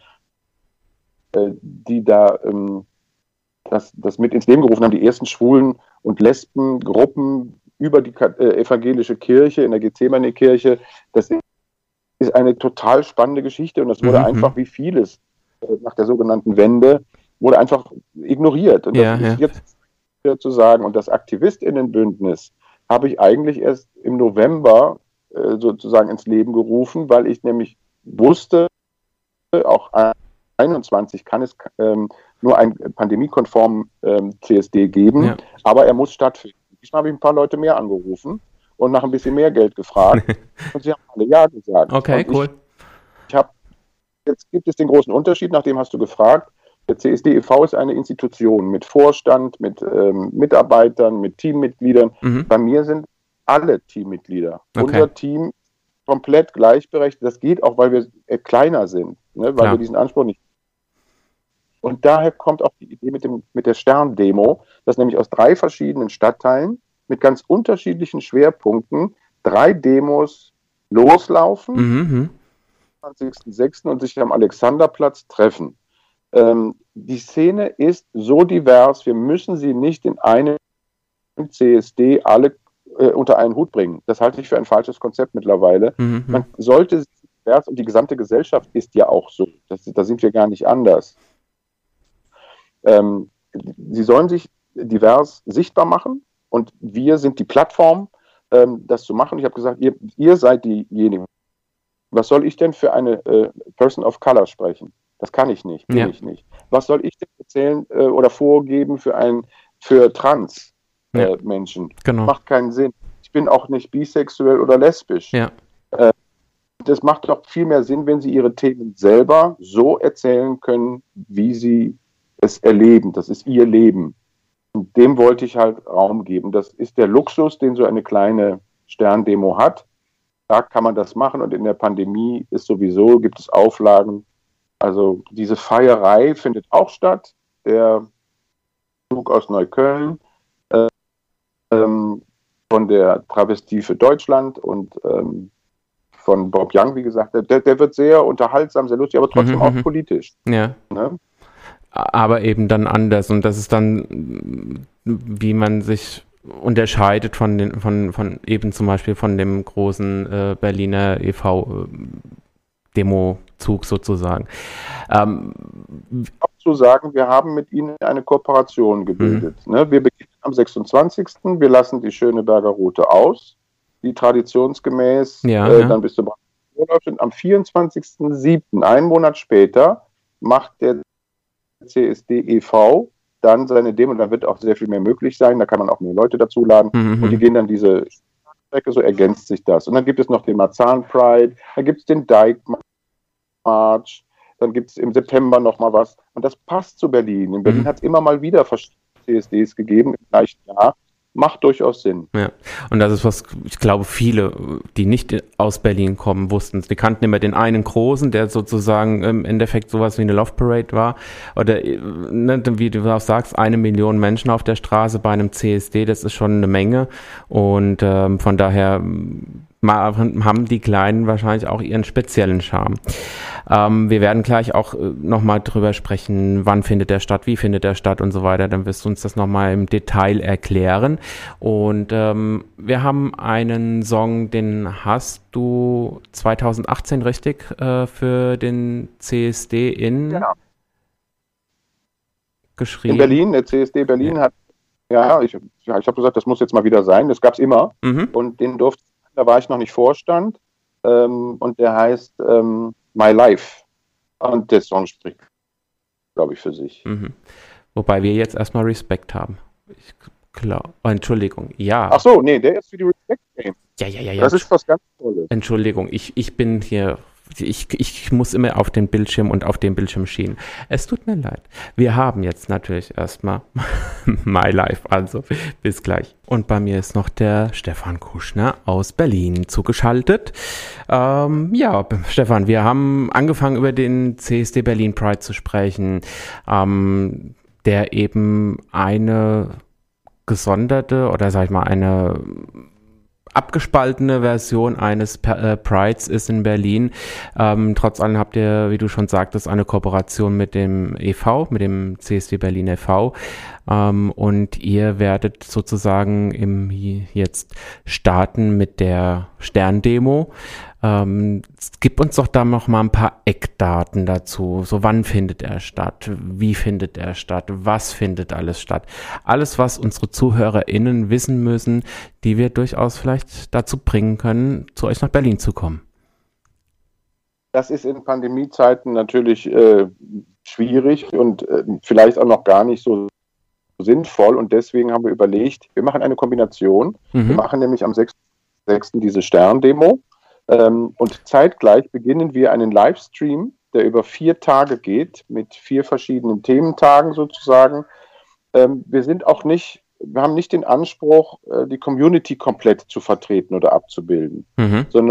äh, die da ähm, das, das mit ins Leben gerufen haben. Die ersten Schwulen- und Lesbengruppen über die äh, evangelische Kirche, in der Gethsemane-Kirche. Das ist eine total spannende Geschichte und das wurde mhm. einfach wie vieles äh, nach der sogenannten Wende, wurde einfach ignoriert. Und das ja, ist ja. jetzt zu sagen. Und das AktivistInnenbündnis habe ich eigentlich erst im November äh, sozusagen ins Leben gerufen, weil ich nämlich wusste, auch einundzwanzig kann es ähm, nur einen pandemiekonformen ähm, C S D geben, ja. aber er muss stattfinden. Diesmal habe ich ein paar Leute mehr angerufen und nach ein bisschen mehr Geld gefragt und sie haben alle Ja gesagt. Okay, und cool. Ich, ich habe, jetzt gibt es den großen Unterschied, nach dem hast du gefragt. Der C S D e V ist eine Institution mit Vorstand, mit ähm, Mitarbeitern, mit Teammitgliedern. Mhm. Bei mir sind alle Teammitglieder. Okay. Unser Team komplett gleichberechtigt. Das geht auch, weil wir äh, kleiner sind, ne? Weil Klar. wir diesen Anspruch nicht. Und daher kommt auch die Idee mit, dem, mit der Sterndemo, dass nämlich aus drei verschiedenen Stadtteilen mit ganz unterschiedlichen Schwerpunkten drei Demos loslaufen, Mhm. am zwanzigsten sechsten und sich am Alexanderplatz treffen. Ähm, die Szene ist so divers, wir müssen sie nicht in einem C S D alle äh, unter einen Hut bringen. Das halte ich für ein falsches Konzept mittlerweile. Mhm. Man sollte sie divers, und die gesamte Gesellschaft ist ja auch so, das, da sind wir gar nicht anders. Ähm, sie sollen sich divers sichtbar machen und wir sind die Plattform, ähm, das zu machen. Ich habe gesagt, ihr, ihr seid diejenigen. Was soll ich denn für eine äh, Person of Color sprechen? Das kann ich nicht, bin Ja. ich nicht. Was soll ich denn erzählen äh, oder vorgeben für ein für Trans äh, Ja. Menschen? Genau. Macht keinen Sinn. Ich bin auch nicht bisexuell oder lesbisch. Ja. Äh, das macht doch viel mehr Sinn, wenn sie ihre Themen selber so erzählen können, wie sie es erleben. Das ist ihr Leben. Und dem wollte ich halt Raum geben. Das ist der Luxus, den so eine kleine Sterndemo hat. Da kann man das machen und in der Pandemie ist sowieso, gibt es Auflagen. Also diese Feierei findet auch statt. Der Zug aus Neukölln äh, ähm, von der Travestie für Deutschland und ähm, von Bob Young, wie gesagt, der, der wird sehr unterhaltsam, sehr lustig, aber trotzdem Mhm, auch mhm. politisch. Ja. Ne? Aber eben dann anders. Und das ist dann, wie man sich unterscheidet von den, von, von eben zum Beispiel von dem großen äh, Berliner e V-Demo-Zug sozusagen. Ähm, Auch zu sagen, wir haben mit ihnen eine Kooperation gebildet. Mhm. Ne? Wir beginnen am sechsundzwanzigsten Wir lassen die Schöneberger Route aus, die traditionsgemäß Ja, äh, ja. dann bis zum Urlaub sind. Am vierundzwanzigsten siebten, einen Monat später, macht der C S D e V dann seine Demo. Da wird auch sehr viel mehr möglich sein. Da kann man auch mehr Leute dazuladen. Mhm. Und die gehen dann diese Strecke, so ergänzt sich das. Und dann gibt es noch den Marzahn Pride, dann gibt es den Dyke March, dann gibt es im September nochmal was. Und das passt zu Berlin. In Berlin Mhm. hat es immer mal wieder verschiedene C S Ds gegeben im gleichen Jahr. Macht durchaus Sinn. Ja, und das ist was, ich glaube, viele, die nicht aus Berlin kommen, wussten. Die kannten immer den einen Großen, der sozusagen im Endeffekt sowas wie eine Love Parade war. Oder, ne, wie du auch sagst, eine Million Menschen auf der Straße bei einem C S D, das ist schon eine Menge. Und ähm, von daher ma- haben die Kleinen wahrscheinlich auch ihren speziellen Charme. Ähm, wir werden gleich auch äh, nochmal drüber sprechen, wann findet der statt, wie findet der statt und so weiter. Dann wirst du uns das nochmal im Detail erklären. Und ähm, wir haben einen Song, den hast du zweitausendachtzehn richtig äh, für den C S D in Genau. geschrieben. In Berlin, der C S D Berlin hat, ja, ich, ja, ich habe gesagt, das muss jetzt mal wieder sein. Das gab es immer. Mhm. Und den durfte, da war ich noch nicht Vorstand. Ähm, und der heißt ähm, My Life. Und der Song spricht, glaube ich, für sich. Mhm. Wobei wir jetzt erstmal Respekt haben. Ich glaube, oh, Entschuldigung, ja. Ach so, nee, der ist für die Respect Game. Ja, ja, ja, ja. Das ist was ganz Tolles. Entschuldigung, ich, ich bin hier, ich, ich muss immer auf den Bildschirm und auf den Bildschirm schielen. Es tut mir leid. Wir haben jetzt natürlich erstmal My Life, also bis gleich. Und bei mir ist noch der Stefan Kuschner aus Berlin zugeschaltet. Ähm, ja, Stefan, wir haben angefangen über den C S D Berlin Pride zu sprechen, ähm, der eben eine gesonderte oder sag ich mal eine abgespaltene Version eines äh, Prides ist in Berlin. Ähm, trotz allem habt ihr, wie du schon sagtest, eine Kooperation mit dem e V, mit dem C S D Berlin e V. Ähm, und ihr werdet sozusagen im jetzt starten mit der Sterndemo. Ähm, gib uns doch da noch mal ein paar Eckdaten dazu. So, wann findet er statt? Wie findet er statt? Was findet alles statt? Alles, was unsere ZuhörerInnen wissen müssen, die wir durchaus vielleicht dazu bringen können, zu euch nach Berlin zu kommen. Das ist in Pandemiezeiten natürlich äh, schwierig und äh, vielleicht auch noch gar nicht so sinnvoll. Und deswegen haben wir überlegt, wir machen eine Kombination. Mhm. Wir machen nämlich am sechsten sechsten diese Sterndemo. Ähm, und zeitgleich beginnen wir einen Livestream, der über vier Tage geht, mit vier verschiedenen Thementagen sozusagen. Ähm, wir sind auch nicht, wir haben nicht den Anspruch, äh, die Community komplett zu vertreten oder abzubilden, Mhm. sondern wir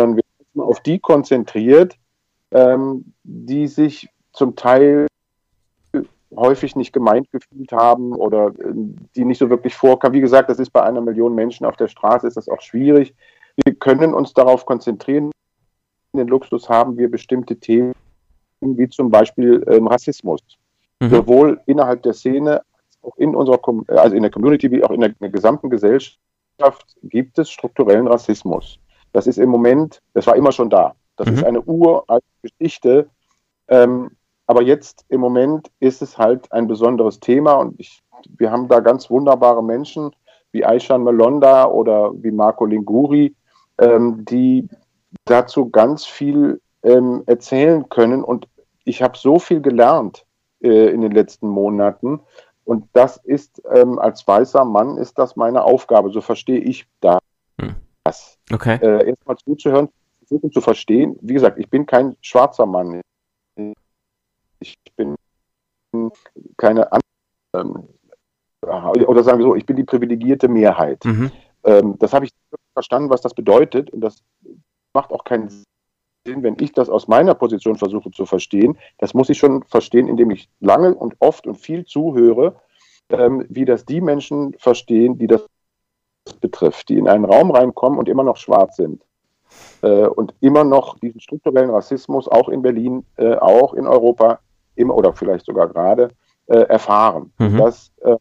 auf die konzentriert, ähm, die sich zum Teil häufig nicht gemeint gefühlt haben oder äh, die nicht so wirklich vorkamen. Wie gesagt, das ist bei einer Million Menschen auf der Straße, ist das auch schwierig. Wir können uns darauf konzentrieren. Den Luxus haben wir bestimmte Themen, wie zum Beispiel ähm, Rassismus. Mhm. Sowohl innerhalb der Szene, als auch in unserer, also in der Community, wie auch in der, in der gesamten Gesellschaft gibt es strukturellen Rassismus. Das ist im Moment, das war immer schon da. Das mhm. ist eine uralte Geschichte. Ähm, aber jetzt im Moment ist es halt ein besonderes Thema und ich, wir haben da ganz wunderbare Menschen wie Aishan Malonda oder wie Marco Linguri, ähm, die dazu ganz viel ähm, erzählen können. Und ich habe so viel gelernt äh, in den letzten Monaten. Und das ist, ähm, als weißer Mann, ist das meine Aufgabe. So verstehe ich das. Hm. Okay. Äh, erstmal zuzuhören, versuchen zu verstehen. Wie gesagt, ich bin kein schwarzer Mann. Ich bin keine ähm, oder sagen wir so, ich bin die privilegierte Mehrheit. Mhm. Ähm, das habe ich verstanden, was das bedeutet. Und das macht auch keinen Sinn, wenn ich das aus meiner Position versuche zu verstehen. Das muss ich schon verstehen, indem ich lange und oft und viel zuhöre, ähm, wie das die Menschen verstehen, die das betrifft, die in einen Raum reinkommen und immer noch schwarz sind. Äh, und immer noch diesen strukturellen Rassismus auch in Berlin, äh, auch in Europa, immer oder vielleicht sogar gerade, äh, erfahren. Mhm. Das, äh,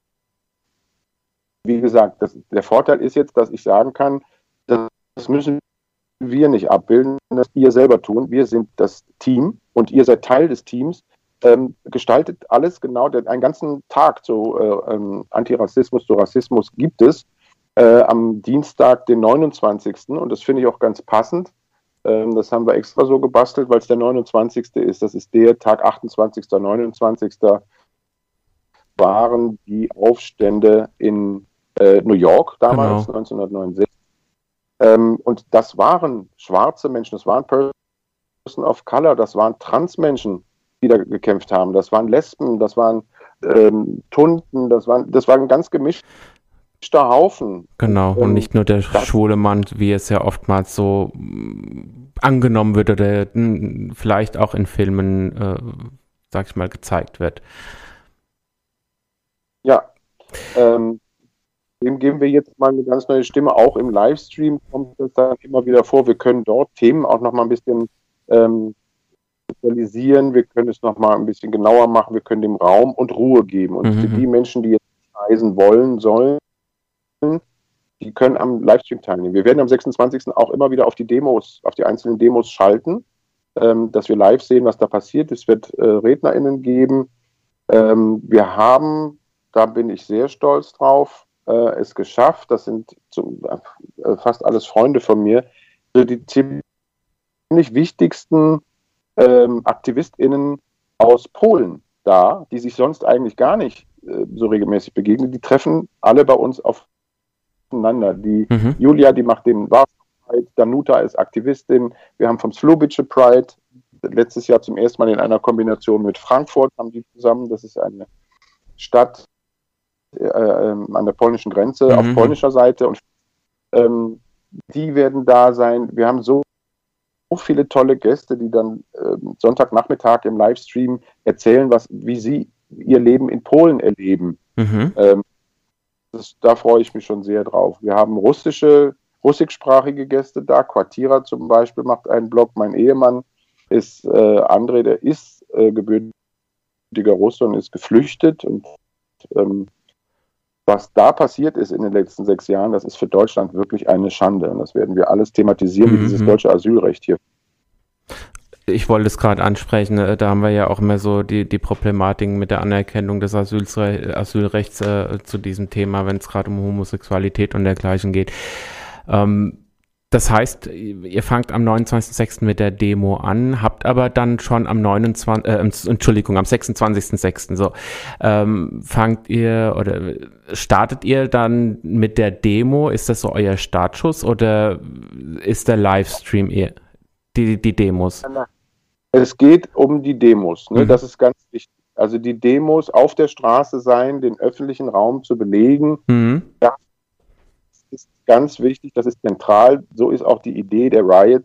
wie gesagt, das, der Vorteil ist jetzt, dass ich sagen kann, das, das müssen wir nicht abbilden, das ihr selber tun. Wir sind das Team und ihr seid Teil des Teams. Ähm, gestaltet alles genau, den, einen ganzen Tag zu äh, ähm, Antirassismus, zu Rassismus gibt es äh, am Dienstag, den neunundzwanzigsten Und das finde ich auch ganz passend. Ähm, das haben wir extra so gebastelt, weil es der neunundzwanzigste ist. Das ist der Tag, achtundzwanzigsten neunundzwanzigsten waren die Aufstände in äh, New York damals, genau. neunzehnhundertneunundsechzig. Ähm, und das waren schwarze Menschen, das waren Person of Color, das waren Transmenschen, die da gekämpft haben. Das waren Lesben, das waren ähm, Tunden, das waren, das war ein ganz gemischter Haufen. Genau, und, und nicht nur der schwule Mann, wie es ja oftmals so mh, angenommen wird oder mh, vielleicht auch in Filmen, äh, sag ich mal, gezeigt wird. Ja, ähm, dem geben wir jetzt mal eine ganz neue Stimme. Auch im Livestream kommt es dann immer wieder vor. Wir können dort Themen auch noch mal ein bisschen ähm, spezialisieren. Wir können es noch mal ein bisschen genauer machen. Wir können dem Raum und Ruhe geben. Und mhm. für die Menschen, die jetzt reisen wollen, sollen, die können am Livestream teilnehmen. Wir werden am sechsundzwanzigsten auch immer wieder auf die Demos, auf die einzelnen Demos schalten, ähm, dass wir live sehen, was da passiert. Es wird äh, RednerInnen geben. Ähm, wir haben, da bin ich sehr stolz drauf, äh, es geschafft, das sind zum, äh, fast alles Freunde von mir, die ziemlich wichtigsten ähm, AktivistInnen aus Polen da, die sich sonst eigentlich gar nicht äh, so regelmäßig begegnen, die treffen alle bei uns aufeinander. Die mhm. Julia, die macht den Warsaw Pride, Danuta ist Aktivistin, wir haben vom Slubice Pride letztes Jahr zum ersten Mal in einer Kombination mit Frankfurt haben die zusammen, das ist eine Stadt äh, an der polnischen Grenze, mhm. auf polnischer Seite, und ähm, die werden da sein. Wir haben so viele tolle Gäste, die dann äh, Sonntagnachmittag im Livestream erzählen, was, wie sie ihr Leben in Polen erleben. Mhm. Ähm, das, da freue ich mich schon sehr drauf. Wir haben russische, russischsprachige Gäste da. Quartira zum Beispiel macht einen Blog. Mein Ehemann ist äh, André, der ist äh, gebürtiger Russe und ist geflüchtet. Und ähm, was da passiert ist in den letzten sechs Jahren, das ist für Deutschland wirklich eine Schande. Und das werden wir alles thematisieren, mhm. wie dieses deutsche Asylrecht hier. Ich wollte es gerade ansprechen, da haben wir ja auch immer so die, die Problematiken mit der Anerkennung des Asylre- Asylrechts äh, zu diesem Thema, wenn es gerade um Homosexualität und dergleichen geht. Ähm, das heißt, ihr fangt am neunundzwanzigsten sechsten mit der Demo an, habt aber dann schon am neunundzwanzigsten Äh, Entschuldigung, am sechsundzwanzigsten sechsten so, ähm, fangt ihr oder startet ihr dann mit der Demo? Ist das so euer Startschuss oder ist der Livestream eher die, die Demos? Es geht um die Demos, ne? Mhm. Das ist ganz wichtig. Also die Demos auf der Straße sein, den öffentlichen Raum zu belegen, mhm. das ist ganz wichtig, das ist zentral. So ist auch die Idee der Riots,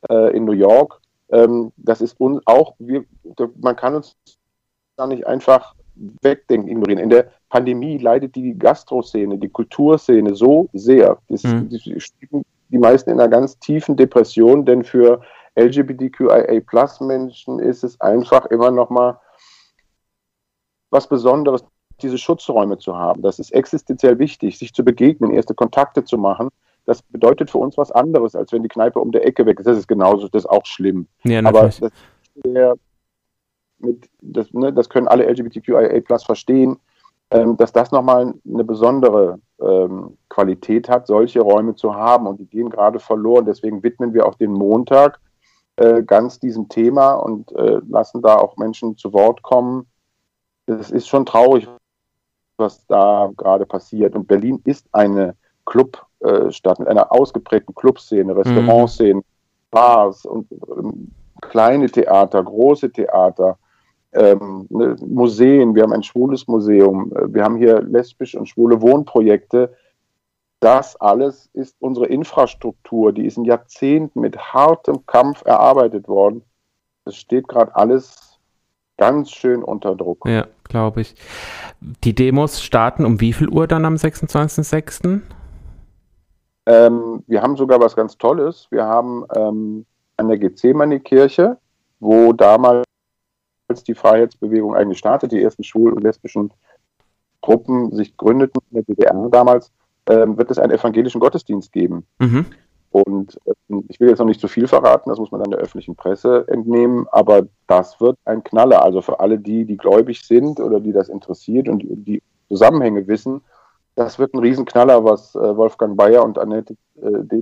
äh, in New York. Ähm, das ist uns auch, wir, man kann uns da nicht einfach wegdenken, ignorieren. In der Pandemie leidet die Gastroszene, die Kulturszene so sehr. Das, Mhm. die, die meisten in einer ganz tiefen Depression, denn für L G B T Q I A Plus Menschen ist es einfach immer noch mal was Besonderes, diese Schutzräume zu haben. Das ist existenziell wichtig, sich zu begegnen, erste Kontakte zu machen. Das bedeutet für uns was anderes, als wenn die Kneipe um der Ecke weg ist. Das ist genauso, das ist auch schlimm. Ja, Aber natürlich. das, der, mit, das, ne, das können alle L G B T Q I A Plus verstehen, ähm, dass das nochmal eine besondere ähm, Qualität hat, solche Räume zu haben. Und die gehen gerade verloren. Deswegen widmen wir auch den Montag äh, ganz diesem Thema und äh, lassen da auch Menschen zu Wort kommen. Es ist schon traurig, was da gerade passiert. Und Berlin ist eine Clubstadt mit einer ausgeprägten Clubszene, Restaurantszene, Bars und ähm, kleine Theater, große Theater, ähm, ne, Museen. Wir haben ein schwules Museum. Wir haben hier lesbisch und schwule Wohnprojekte. Das alles ist unsere Infrastruktur. Die ist in Jahrzehnten mit hartem Kampf erarbeitet worden. Das steht gerade alles ganz schön unter Druck. Ja, glaube ich. Die Demos starten um wie viel Uhr dann am sechsundzwanzigsten sechsten? Ähm, wir haben sogar was ganz Tolles. Wir haben ähm, an der Gethsemane-Kirche, wo damals die Freiheitsbewegung eigentlich startet, die ersten schwul- und lesbischen Gruppen sich gründeten in der D D R damals, ähm, wird es einen evangelischen Gottesdienst geben. Mhm. Und äh, ich will jetzt noch nicht zu viel verraten, das muss man dann der öffentlichen Presse entnehmen, aber das wird ein Knaller. Also für alle die, die gläubig sind oder die das interessiert und die, die Zusammenhänge wissen, das wird ein Riesenknaller, was äh, Wolfgang Bayer und Annette äh,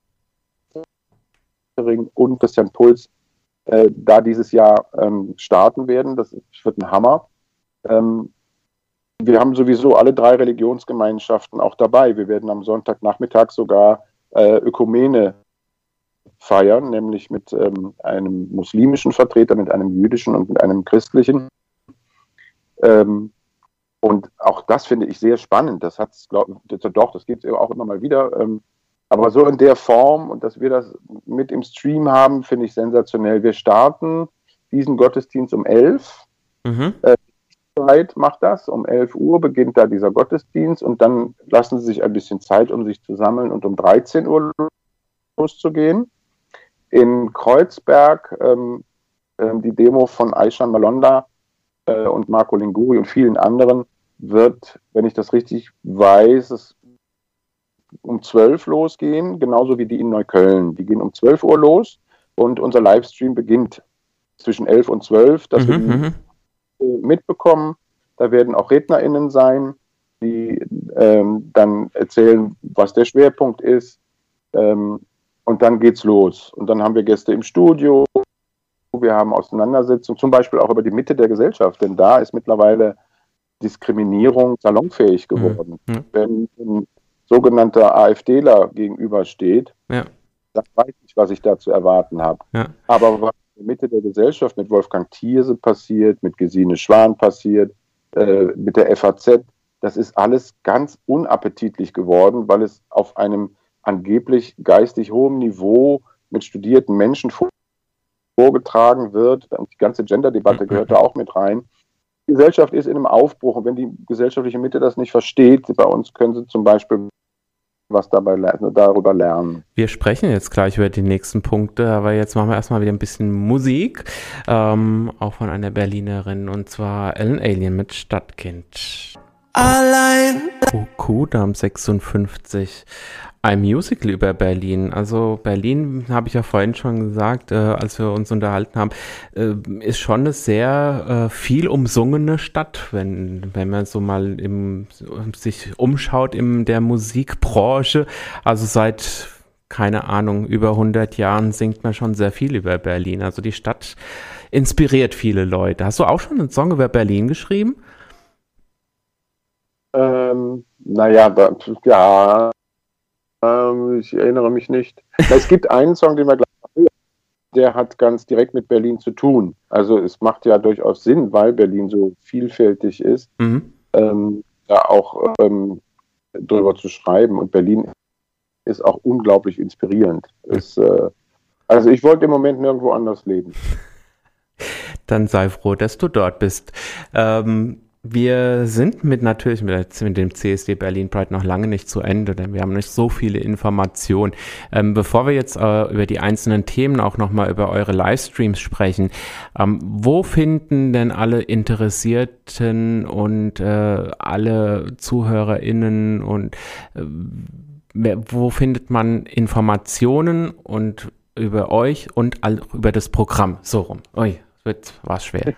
Detering und Christian Puls äh, da dieses Jahr ähm, starten werden. Das wird ein Hammer. Ähm, wir haben sowieso alle drei Religionsgemeinschaften auch dabei. Wir werden am Sonntagnachmittag sogar äh, Ökumene feiern, nämlich mit ähm, einem muslimischen Vertreter, mit einem jüdischen und mit einem christlichen. Ähm, Und auch das finde ich sehr spannend. Das hat es, glaube ich, doch, das gibt es auch immer mal wieder. Ähm, aber so in der Form und dass wir das mit im Stream haben, finde ich sensationell. Wir starten diesen Gottesdienst um elf. Mhm. Äh, Zeit macht das. Um elf Uhr beginnt da dieser Gottesdienst und dann lassen sie sich ein bisschen Zeit, um sich zu sammeln und um dreizehn Uhr loszugehen. In Kreuzberg ähm, ähm, die Demo von Aishan Malonda äh, und Marco Linguri und vielen anderen wird, wenn ich das richtig weiß, es um zwölf losgehen, genauso wie die in Neukölln. Die gehen um zwölf Uhr los und unser Livestream beginnt zwischen elf und zwölf, dass Mhm, wir mhm. die mitbekommen. Da werden auch RednerInnen sein, die ähm, dann erzählen, was der Schwerpunkt ist. Ähm, und dann geht's los. Und dann haben wir Gäste im Studio. Wir haben Auseinandersetzungen, zum Beispiel auch über die Mitte der Gesellschaft, denn da ist mittlerweile Diskriminierung salonfähig geworden. Mhm. Wenn ein sogenannter AfDler gegenübersteht, Ja. dann weiß ich, was ich da zu erwarten habe. Ja. Aber was in der Mitte der Gesellschaft mit Wolfgang Thierse passiert, mit Gesine Schwan passiert, äh, mit der F A Z, das ist alles ganz unappetitlich geworden, weil es auf einem angeblich geistig hohem Niveau mit studierten Menschen vorgetragen wird. Und die ganze Gender-Debatte gehört da auch mit rein. Die Gesellschaft ist in einem Aufbruch und wenn die gesellschaftliche Mitte das nicht versteht, bei uns können sie zum Beispiel was dabei lernen, darüber lernen. Wir sprechen jetzt gleich über die nächsten Punkte, aber jetzt machen wir erstmal wieder ein bisschen Musik, ähm, auch von einer Berlinerin, und zwar Ellen Alien mit Stadtkind. Allein. Kudam sechsundfünfzig. Ein Musical über Berlin. Also Berlin, habe ich ja vorhin schon gesagt, äh, als wir uns unterhalten haben, äh, ist schon eine sehr äh, viel umsungene Stadt, wenn, wenn man so mal im, sich umschaut in der Musikbranche. Also seit, keine Ahnung, über hundert Jahren singt man schon sehr viel über Berlin. Also die Stadt inspiriert viele Leute. Hast du auch schon einen Song über Berlin geschrieben? Ähm, naja, da, ja, ähm, ich erinnere mich nicht. Es gibt einen Song, den wir gleich, der hat ganz direkt mit Berlin zu tun. Also es macht ja durchaus Sinn, weil Berlin so vielfältig ist, Mhm. ähm, da auch ähm, drüber zu schreiben. Und Berlin ist auch unglaublich inspirierend. Es, äh, Also ich wollte im Moment nirgendwo anders leben. Dann sei froh, dass du dort bist. Ähm, wir sind mit natürlich mit, mit dem C S D Berlin Pride noch lange nicht zu Ende, denn wir haben nicht so viele Informationen. Ähm, bevor wir jetzt äh, über die einzelnen Themen auch nochmal über eure Livestreams sprechen, ähm, wo finden denn alle Interessierten und äh, alle ZuhörerInnen und äh, wo findet man Informationen und über euch und all, über das Programm? So rum. Ui, jetzt war es schwer.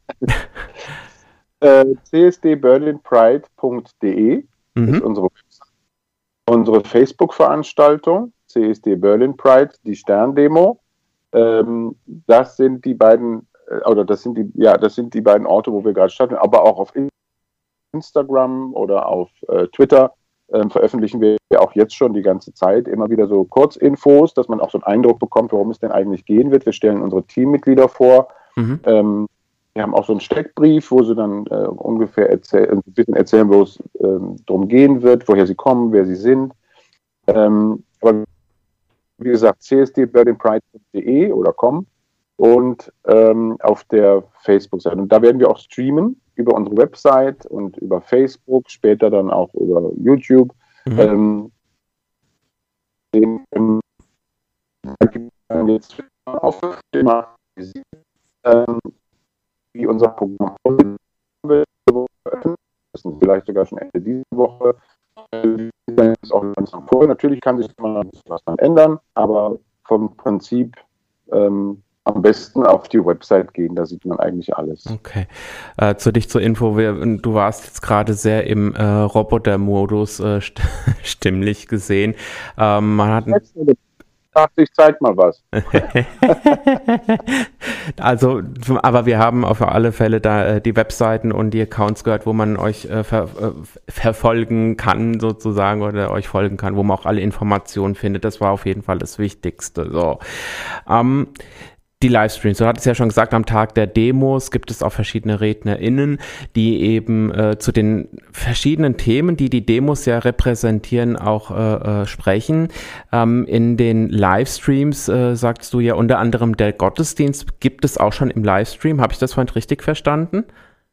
äh, c s d berlin pride punkt d e mhm. ist unsere Website. Unsere Facebook-Veranstaltung, C S D Berlin Pride, die Sterndemo. Ähm, das sind die beiden, äh, oder das sind die, ja, das sind die beiden Orte, wo wir gerade starten, aber auch auf Instagram oder auf äh, Twitter ähm, veröffentlichen wir auch jetzt schon die ganze Zeit immer wieder so Kurzinfos, dass man auch so einen Eindruck bekommt, worum es denn eigentlich gehen wird. Wir stellen unsere Teammitglieder vor. Mhm. Ähm, wir haben auch so einen Steckbrief, wo sie dann äh, ungefähr erzähl- ein bisschen erzählen, wo es ähm, darum gehen wird, woher sie kommen, wer sie sind. Ähm, aber wie gesagt, c s d berlin pride punkt d e oder com und ähm, auf der Facebook-Seite. Und da werden wir auch streamen über unsere Website und über Facebook, später dann auch über YouTube. Mhm. Ähm, den, ähm, jetzt auf Thema, ähm, wie unser Programm wird, das ist vielleicht sogar schon Ende dieser Woche. Äh, ist auch langsam vor. Natürlich kann sich immer was dann ändern, aber vom Prinzip ähm, am besten auf die Website gehen, da sieht man eigentlich alles. Okay. Äh, zu dich zur Info, wir, du warst jetzt gerade sehr im äh, Roboter-Modus äh, st- stimmlich gesehen. Ähm, man hat Ich dachte, ich zeig mal was. Also, aber wir haben auf alle Fälle da äh, die Webseiten und die Accounts gehört, wo man euch äh, ver- äh, verfolgen kann sozusagen oder euch folgen kann, wo man auch alle Informationen findet. Das war auf jeden Fall das Wichtigste. So. Ähm, Die Livestreams, du hattest ja schon gesagt, am Tag der Demos gibt es auch verschiedene RednerInnen, die eben äh, zu den verschiedenen Themen, die die Demos ja repräsentieren, auch äh, äh, sprechen. Ähm, in den Livestreams äh, sagst du ja unter anderem, der Gottesdienst gibt es auch schon im Livestream. Habe ich das vorhin richtig verstanden?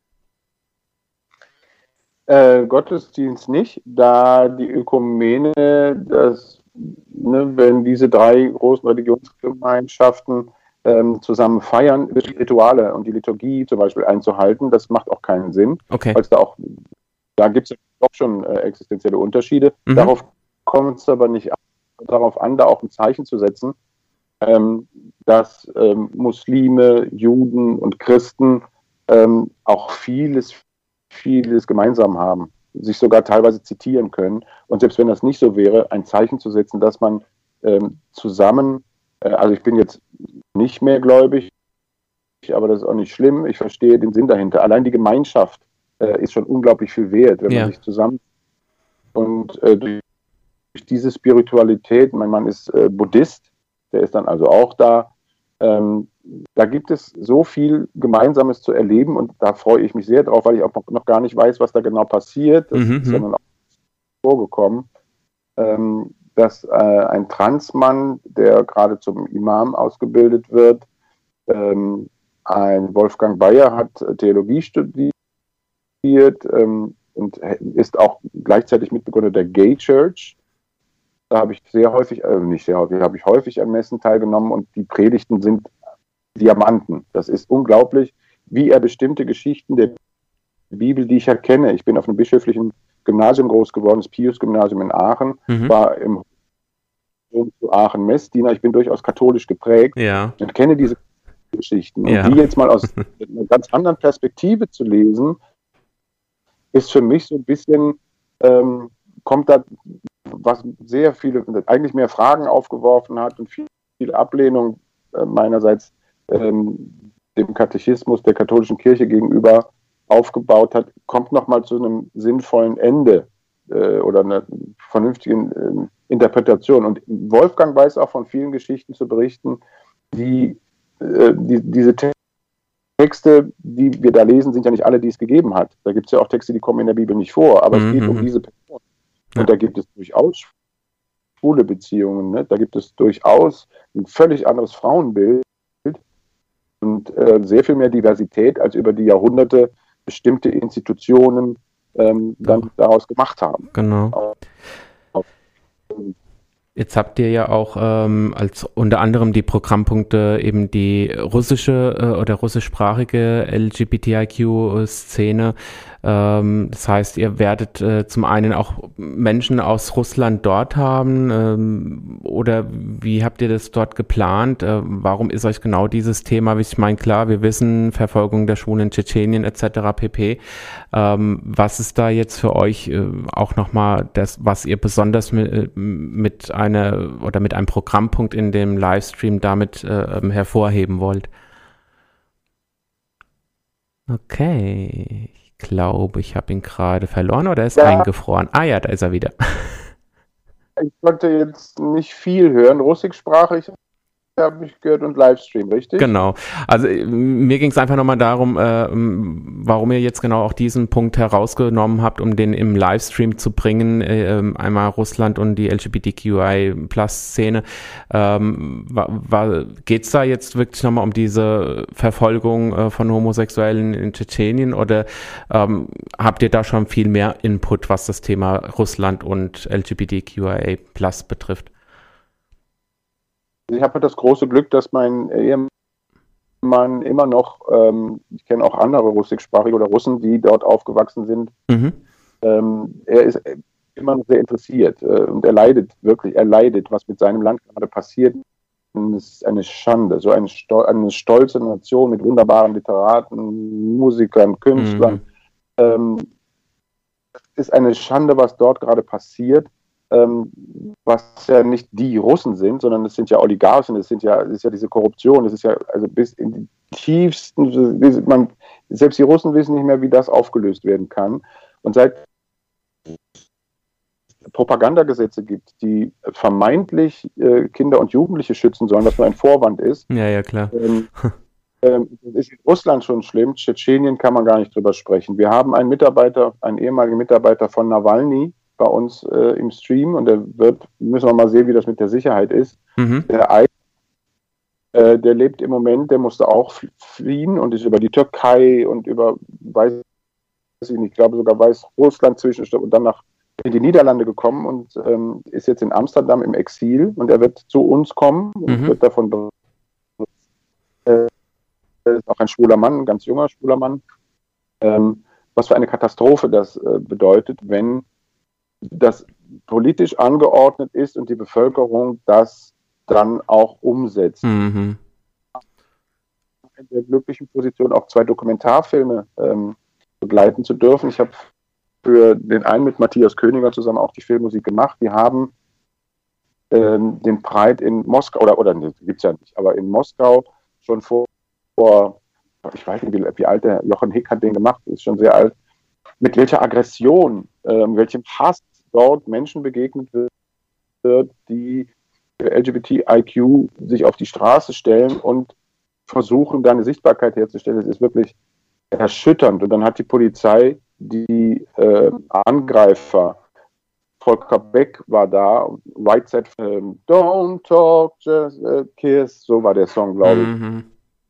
Äh, Gottesdienst nicht, da die Ökumene, das, ne, wenn diese drei großen Religionsgemeinschaften Ähm, zusammen feiern, die Rituale und die Liturgie zum Beispiel einzuhalten, das macht auch keinen Sinn. Okay. Weil es da auch, da gibt es auch schon äh, existenzielle Unterschiede. Mhm. Darauf kommt es aber nicht an, darauf an, da auch ein Zeichen zu setzen, ähm, dass ähm, Muslime, Juden und Christen ähm, auch vieles, vieles gemeinsam haben, sich sogar teilweise zitieren können. Und selbst wenn das nicht so wäre, ein Zeichen zu setzen, dass man ähm, zusammen, äh, also ich bin jetzt nicht mehr gläubig, aber das ist auch nicht schlimm. Ich verstehe den Sinn dahinter. Allein die Gemeinschaft äh, ist schon unglaublich viel wert, wenn ja. man sich zusammen und äh, durch diese Spiritualität, mein Mann ist äh, Buddhist, der ist dann also auch da. Ähm, da gibt es so viel Gemeinsames zu erleben und da freue ich mich sehr drauf, weil ich auch noch gar nicht weiß, was da genau passiert. Das mhm. ist ja dann auch vorgekommen. Ähm, dass äh, ein Transmann, der gerade zum Imam ausgebildet wird, ähm, ein Wolfgang Bayer hat Theologie studiert ähm, und ist auch gleichzeitig Mitbegründer der Gay Church. Da habe ich sehr häufig, äh, nicht sehr häufig, habe ich häufig an Messen teilgenommen und die Predigten sind Diamanten. Das ist unglaublich, wie er bestimmte Geschichten der Bibel, die ich ja kenne. Ich bin auf einem bischöflichen Gymnasium groß geworden, das Pius-Gymnasium in Aachen, mhm. war im zu Aachen-Messdiener. Ich bin durchaus katholisch geprägt ja. und kenne diese Geschichten. Ja. Und die jetzt mal aus einer ganz anderen Perspektive zu lesen, ist für mich so ein bisschen, ähm, kommt da, was sehr viele, eigentlich mehr Fragen aufgeworfen hat und viel, viel Ablehnung äh, meinerseits ähm, dem Katechismus der katholischen Kirche gegenüber aufgebaut hat, kommt nochmal zu einem sinnvollen Ende äh, oder einer vernünftigen äh, Interpretation. Und Wolfgang weiß auch von vielen Geschichten zu berichten, die, äh, die diese Texte, die wir da lesen, sind ja nicht alle, die es gegeben hat. Da gibt es ja auch Texte, die kommen in der Bibel nicht vor, aber mhm. es geht um diese Person. Und ja. da gibt es durchaus schwule Beziehungen. Ne? Da gibt es durchaus ein völlig anderes Frauenbild und äh, sehr viel mehr Diversität, als über die Jahrhunderte bestimmte Institutionen ähm, dann ja. daraus gemacht haben. Genau. Auch, auch, Jetzt habt ihr ja auch ähm, als unter anderem die Programmpunkte eben die russische äh, oder russischsprachige L G B T I Q-Szene. Ähm, das heißt, ihr werdet äh, zum einen auch Menschen aus Russland dort haben ähm, oder wie habt ihr das dort geplant? Äh, warum ist euch genau dieses Thema? Ich meine, klar, wir wissen Verfolgung der Schwulen in Tschetschenien et cetera pp. Ähm, was ist da jetzt für euch äh, auch nochmal das, was ihr besonders mit, mit einer oder mit einem Programmpunkt in dem Livestream damit äh, hervorheben wollt? Okay. Ich glaube, ich habe ihn gerade verloren oder ist ja. eingefroren. Ah ja, da ist er wieder. Ich konnte jetzt nicht viel hören. Russischsprachig habe ich gehört und Livestream, richtig? Genau. Also mir ging es einfach nochmal darum, äh, warum ihr jetzt genau auch diesen Punkt herausgenommen habt, um den im Livestream zu bringen. Äh, einmal Russland und die L G B T Q I Plus Szene. Ähm, geht es da jetzt wirklich nochmal um diese Verfolgung äh, von Homosexuellen in Tschetschenien oder ähm, habt ihr da schon viel mehr Input, was das Thema Russland und L G B T Q I A Plus betrifft? Ich habe das große Glück, dass mein Ehemann immer noch, ähm, ich kenne auch andere russischsprachige oder Russen, die dort aufgewachsen sind. Mhm. Ähm, er ist immer noch sehr interessiert äh, und er leidet wirklich, er leidet, was mit seinem Land gerade passiert. Und es ist eine Schande, so eine, Stol- eine stolze Nation mit wunderbaren Literaten, Musikern, Künstlern. Mhm. Ähm, es ist eine Schande, was dort gerade passiert. Ähm, was ja nicht die Russen sind, sondern es sind ja Oligarchen, es sind ja, es ist ja diese Korruption, es ist ja also bis in die tiefsten, man, selbst die Russen wissen nicht mehr, wie das aufgelöst werden kann. Und seit es Propagandagesetze gibt, die vermeintlich äh, Kinder und Jugendliche schützen sollen, was nur ein Vorwand ist. Ja, ja, klar. Ähm, ähm, das ist in Russland schon schlimm, Tschetschenien kann man gar nicht drüber sprechen. Wir haben einen Mitarbeiter, einen ehemaligen Mitarbeiter von Nawalny, bei uns äh, im Stream und der wird, müssen wir mal sehen, wie das mit der Sicherheit ist. Mhm. Der, äh, der lebt im Moment, der musste auch fliehen und ist über die Türkei und über, weiß ich nicht, ich glaube sogar Weißrussland zwischen und dann nach in die Niederlande gekommen und ähm, ist jetzt in Amsterdam im Exil und er wird zu uns kommen und mhm. wird davon berichten. Äh, er ist auch ein schwuler Mann, ein ganz junger schwuler Mann. Ähm, was für eine Katastrophe das äh, bedeutet, wenn das politisch angeordnet ist und die Bevölkerung das dann auch umsetzt. Mhm. In der glücklichen Position auch zwei Dokumentarfilme ähm, begleiten zu dürfen. Ich habe für den einen mit Matthias Königer zusammen auch die Filmmusik gemacht. Die haben ähm, den Pride in Moskau, oder, oder nee, gibt es ja nicht, aber in Moskau schon vor, vor ich weiß nicht, wie, wie alt der Jochen Hick hat den gemacht, ist schon sehr alt, mit welcher Aggression, äh, mit welchem Hass dort Menschen begegnet wird, die L G B T I Q sich auf die Straße stellen und versuchen, da eine Sichtbarkeit herzustellen. Das ist wirklich erschütternd. Und dann hat die Polizei die äh, Angreifer, Volker Beck war da, White Set, äh, Don't Talk, Just uh, Kiss, so war der Song, glaube ich. Mhm.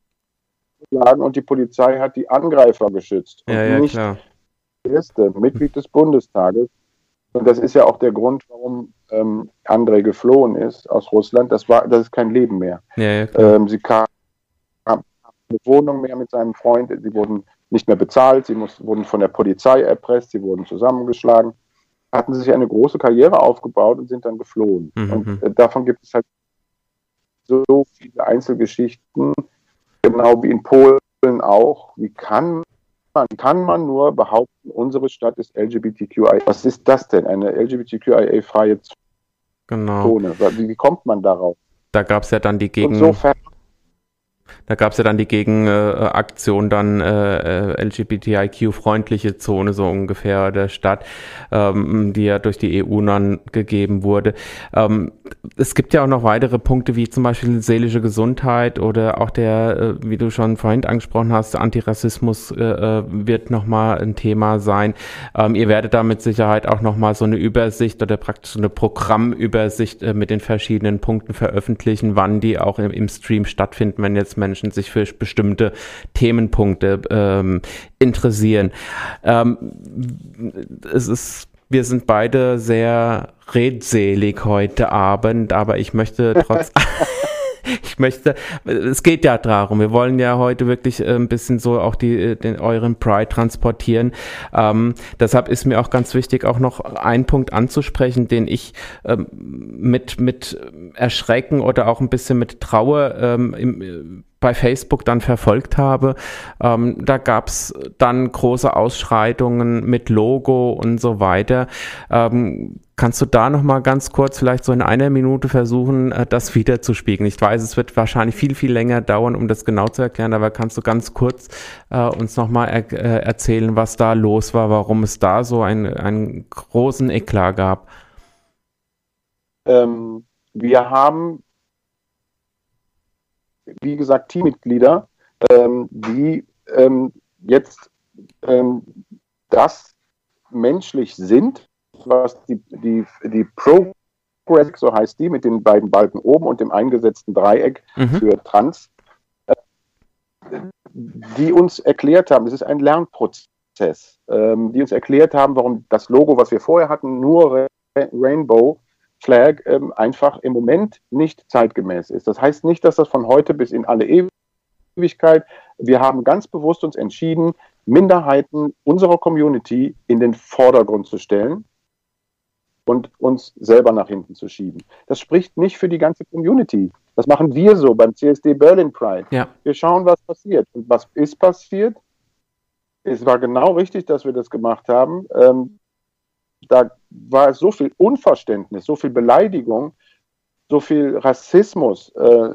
Und die Polizei hat die Angreifer geschützt und ja, ja, nicht klar. der erste Mitglied des Bundestages. Und das ist ja auch der Grund, warum ähm, Andrei geflohen ist aus Russland. Das war, das ist kein Leben mehr. Ja, ja, ähm, sie kam eine Wohnung mehr mit seinem Freund. Sie wurden nicht mehr bezahlt. Sie muss, wurden von der Polizei erpresst. Sie wurden zusammengeschlagen. Hatten sich eine große Karriere aufgebaut und sind dann geflohen. Mhm. Und äh, davon gibt es halt so, so viele Einzelgeschichten, genau wie in Polen auch. Wie kann kann man nur behaupten, unsere Stadt ist L G B T Q I A. Was ist das denn? Eine L G B T Q I A-freie genau. Zone. Wie, wie kommt man darauf? Da gab es ja dann die Gegen... Insofern, Da gab es ja dann die Gegenaktion, äh, dann äh, L G B T I Q-freundliche Zone so ungefähr der Stadt, ähm, die ja durch die E U dann gegeben wurde. Ähm, es gibt ja auch noch weitere Punkte, wie zum Beispiel seelische Gesundheit oder auch der, äh, wie du schon vorhin angesprochen hast, Antirassismus äh, wird nochmal ein Thema sein. Ähm, ihr werdet da mit Sicherheit auch nochmal so eine Übersicht oder praktisch so eine Programmübersicht äh, mit den verschiedenen Punkten veröffentlichen, wann die auch im, im Stream stattfinden, wenn jetzt Menschen sich für bestimmte Themenpunkte ähm, interessieren. Ähm, es ist, wir sind beide sehr redselig heute Abend, aber ich möchte trotz Ich möchte, es geht ja darum, wir wollen ja heute wirklich ein bisschen so auch die, den, euren Pride transportieren. Ähm, deshalb ist mir auch ganz wichtig, auch noch einen Punkt anzusprechen, den ich ähm, mit, mit Erschrecken oder auch ein bisschen mit Trauer ähm, im, bei Facebook dann verfolgt habe. Ähm, da gab es dann große Ausschreitungen mit Logo und so weiter. Ähm, kannst du da noch mal ganz kurz vielleicht so in einer Minute versuchen, äh, das wiederzuspiegeln? Ich weiß, es wird wahrscheinlich viel, viel länger dauern, um das genau zu erklären, aber kannst du ganz kurz äh, uns noch mal er äh, erzählen, was da los war, warum es da so ein, einen großen Eklat gab? Ähm, wir haben wie gesagt, Teammitglieder, ähm, die ähm, jetzt ähm, das menschlich sind, was die, die, die Progress, so heißt die, mit den beiden Balken oben und dem eingesetzten Dreieck mhm. für Trans, äh, die uns erklärt haben, es ist ein Lernprozess, ähm, die uns erklärt haben, warum das Logo, was wir vorher hatten, nur Rainbow Flag ähm, einfach im Moment nicht zeitgemäß ist. Das heißt nicht, dass das von heute bis in alle Ewigkeit, wir haben ganz bewusst uns entschieden, Minderheiten unserer Community in den Vordergrund zu stellen und uns selber nach hinten zu schieben. Das spricht nicht für die ganze Community. Das machen wir so beim C S D Berlin Pride. Ja. Wir schauen, was passiert. Und was ist passiert? Es war genau richtig, dass wir das gemacht haben. Ähm, Da war so viel Unverständnis, so viel Beleidigung, so viel Rassismus. Äh,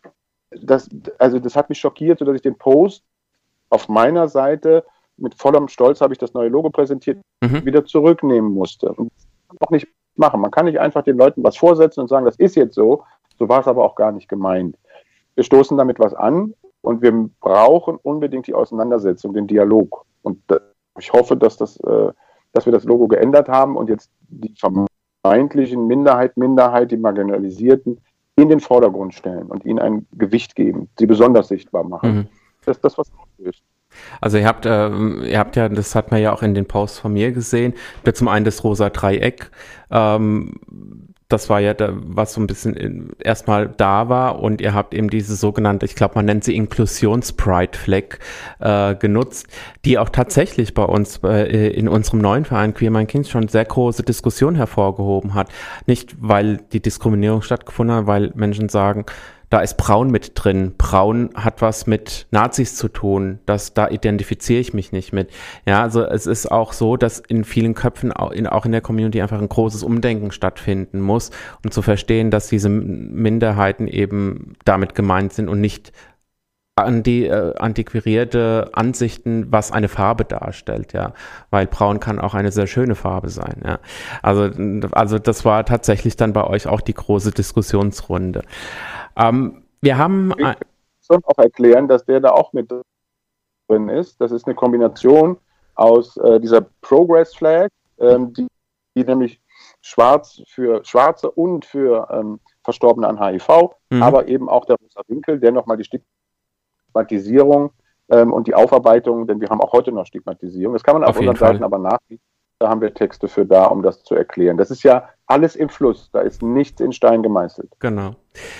das, also das hat mich schockiert, sodass ich den Post auf meiner Seite mit vollem Stolz, habe ich das neue Logo präsentiert, mhm. wieder zurücknehmen musste. Und das kann man auch nicht machen. Man kann nicht einfach den Leuten was vorsetzen und sagen, das ist jetzt so. So war es aber auch gar nicht gemeint. Wir stoßen damit was an und wir brauchen unbedingt die Auseinandersetzung, den Dialog. Und äh, ich hoffe, dass das... Äh, dass wir das Logo geändert haben und jetzt die vermeintlichen Minderheit, Minderheit, die Marginalisierten in den Vordergrund stellen und ihnen ein Gewicht geben, sie besonders sichtbar machen. Mhm. Das ist das, was ist. Also ihr habt, äh, ihr habt ja, das hat man ja auch in den Posts von mir gesehen, zum einen das rosa Dreieck, ähm, das war ja, da, was so ein bisschen erstmal da war und ihr habt eben diese sogenannte, ich glaube, man nennt sie Inklusions-Pride-Flag äh, genutzt, die auch tatsächlich bei uns äh, in unserem neuen Verein Queer My Kings schon sehr große Diskussion hervorgehoben hat. Nicht, weil die Diskriminierung stattgefunden hat, weil Menschen sagen, da ist Braun mit drin. Braun hat was mit Nazis zu tun. Das, da identifiziere ich mich nicht mit. Ja, also es ist auch so, dass in vielen Köpfen, auch in, auch in der Community einfach ein großes Umdenken stattfinden muss, um zu verstehen, dass diese Minderheiten eben damit gemeint sind und nicht an die äh, antiquierte Ansichten, was eine Farbe darstellt, ja, weil Braun kann auch eine sehr schöne Farbe sein, ja. Also, also das war tatsächlich dann bei euch auch die große Diskussionsrunde. Ähm, wir haben... Ich kann auch erklären, dass der da auch mit drin ist. Das ist eine Kombination aus äh, dieser Progress Flag, ähm, die, die nämlich schwarz für Schwarze und für ähm, Verstorbene an H I V, mhm. aber eben auch der rosa Winkel, der nochmal die Stigmatisierung ähm, und die Aufarbeitung, denn wir haben auch heute noch Stigmatisierung. Das kann man auf, auf unseren Seiten aber nachlesen. Da haben wir Texte für da, um das zu erklären. Das ist ja alles im Fluss. Da ist nichts in Stein gemeißelt. Genau.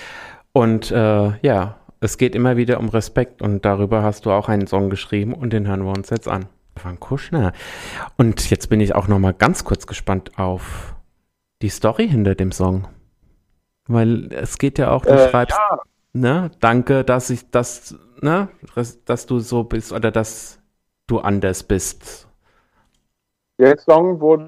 Und äh, ja, es geht immer wieder um Respekt und darüber hast du auch einen Song geschrieben und den hören wir uns jetzt an. Van Kuschner. Und jetzt bin ich auch noch mal ganz kurz gespannt auf die Story hinter dem Song. Weil es geht ja auch, du äh, schreibst, ja. ne, danke, dass ich das, ne, dass du so bist oder dass du anders bist. Der Song wurde,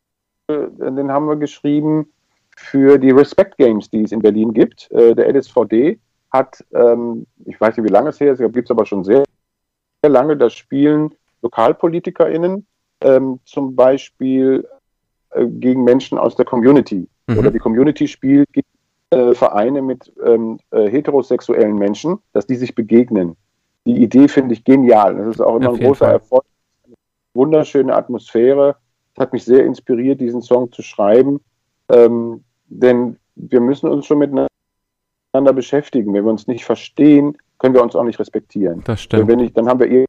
den haben wir geschrieben für die Respect Games, die es in Berlin gibt, äh, der L S V D. hat, ähm, ich weiß nicht, wie lange es her ist, gibt es aber schon sehr, sehr lange, da spielen LokalpolitikerInnen ähm, zum Beispiel äh, gegen Menschen aus der Community. Mhm. Oder die Community spielt gegen äh, Vereine mit ähm, äh, heterosexuellen Menschen, dass die sich begegnen. Die Idee finde ich genial. Das ist auch immer ein großer Fall. Erfolg. Eine wunderschöne Atmosphäre. Es hat mich sehr inspiriert, diesen Song zu schreiben. Ähm, denn wir müssen uns schon miteinander beschäftigen. Wenn wir uns nicht verstehen, können wir uns auch nicht respektieren. Das stimmt. Wenn nicht, dann haben wir eher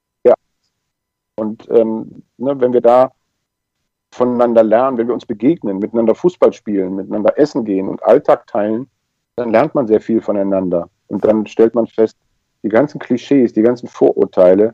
und ähm, ne, wenn wir da voneinander lernen, wenn wir uns begegnen, miteinander Fußball spielen, miteinander essen gehen und Alltag teilen, dann lernt man sehr viel voneinander. Und dann stellt man fest, die ganzen Klischees, die ganzen Vorurteile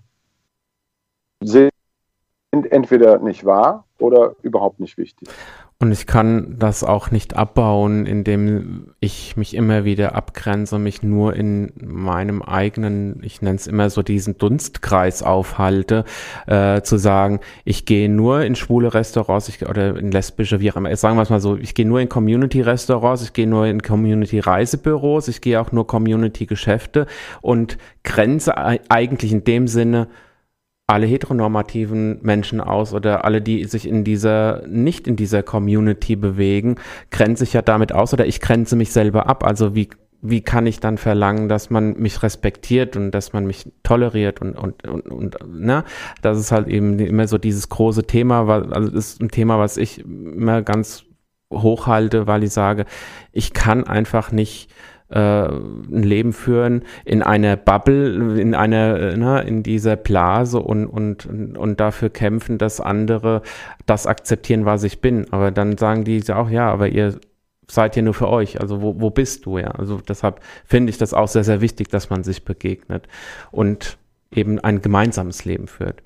sind entweder nicht wahr oder überhaupt nicht wichtig. Und ich kann das auch nicht abbauen, indem ich mich immer wieder abgrenze, mich nur in meinem eigenen, ich nenne es immer so diesen Dunstkreis aufhalte, äh, zu sagen, ich gehe nur in schwule Restaurants ich, oder in lesbische, wie auch immer, sagen wir es mal so, ich gehe nur in Community-Restaurants, ich gehe nur in Community-Reisebüros, ich gehe auch nur Community-Geschäfte und grenze eigentlich in dem Sinne alle heteronormativen Menschen aus oder alle, die sich in dieser, nicht in dieser Community bewegen, grenze ich ja damit aus oder ich grenze mich selber ab. Also wie, wie kann ich dann verlangen, dass man mich respektiert und dass man mich toleriert und, und, und, und ne? Das ist halt eben immer so dieses große Thema, weil, also das ist ein Thema, was ich immer ganz hochhalte, weil ich sage, ich kann einfach nicht ein Leben führen in einer Bubble, in einer, ne, in dieser Blase und, und, und dafür kämpfen, dass andere das akzeptieren, was ich bin. Aber dann sagen die auch, ja, aber ihr seid ja nur für euch. Also wo, wo bist du, ja? Also deshalb finde ich das auch sehr, sehr wichtig, dass man sich begegnet und eben ein gemeinsames Leben führt.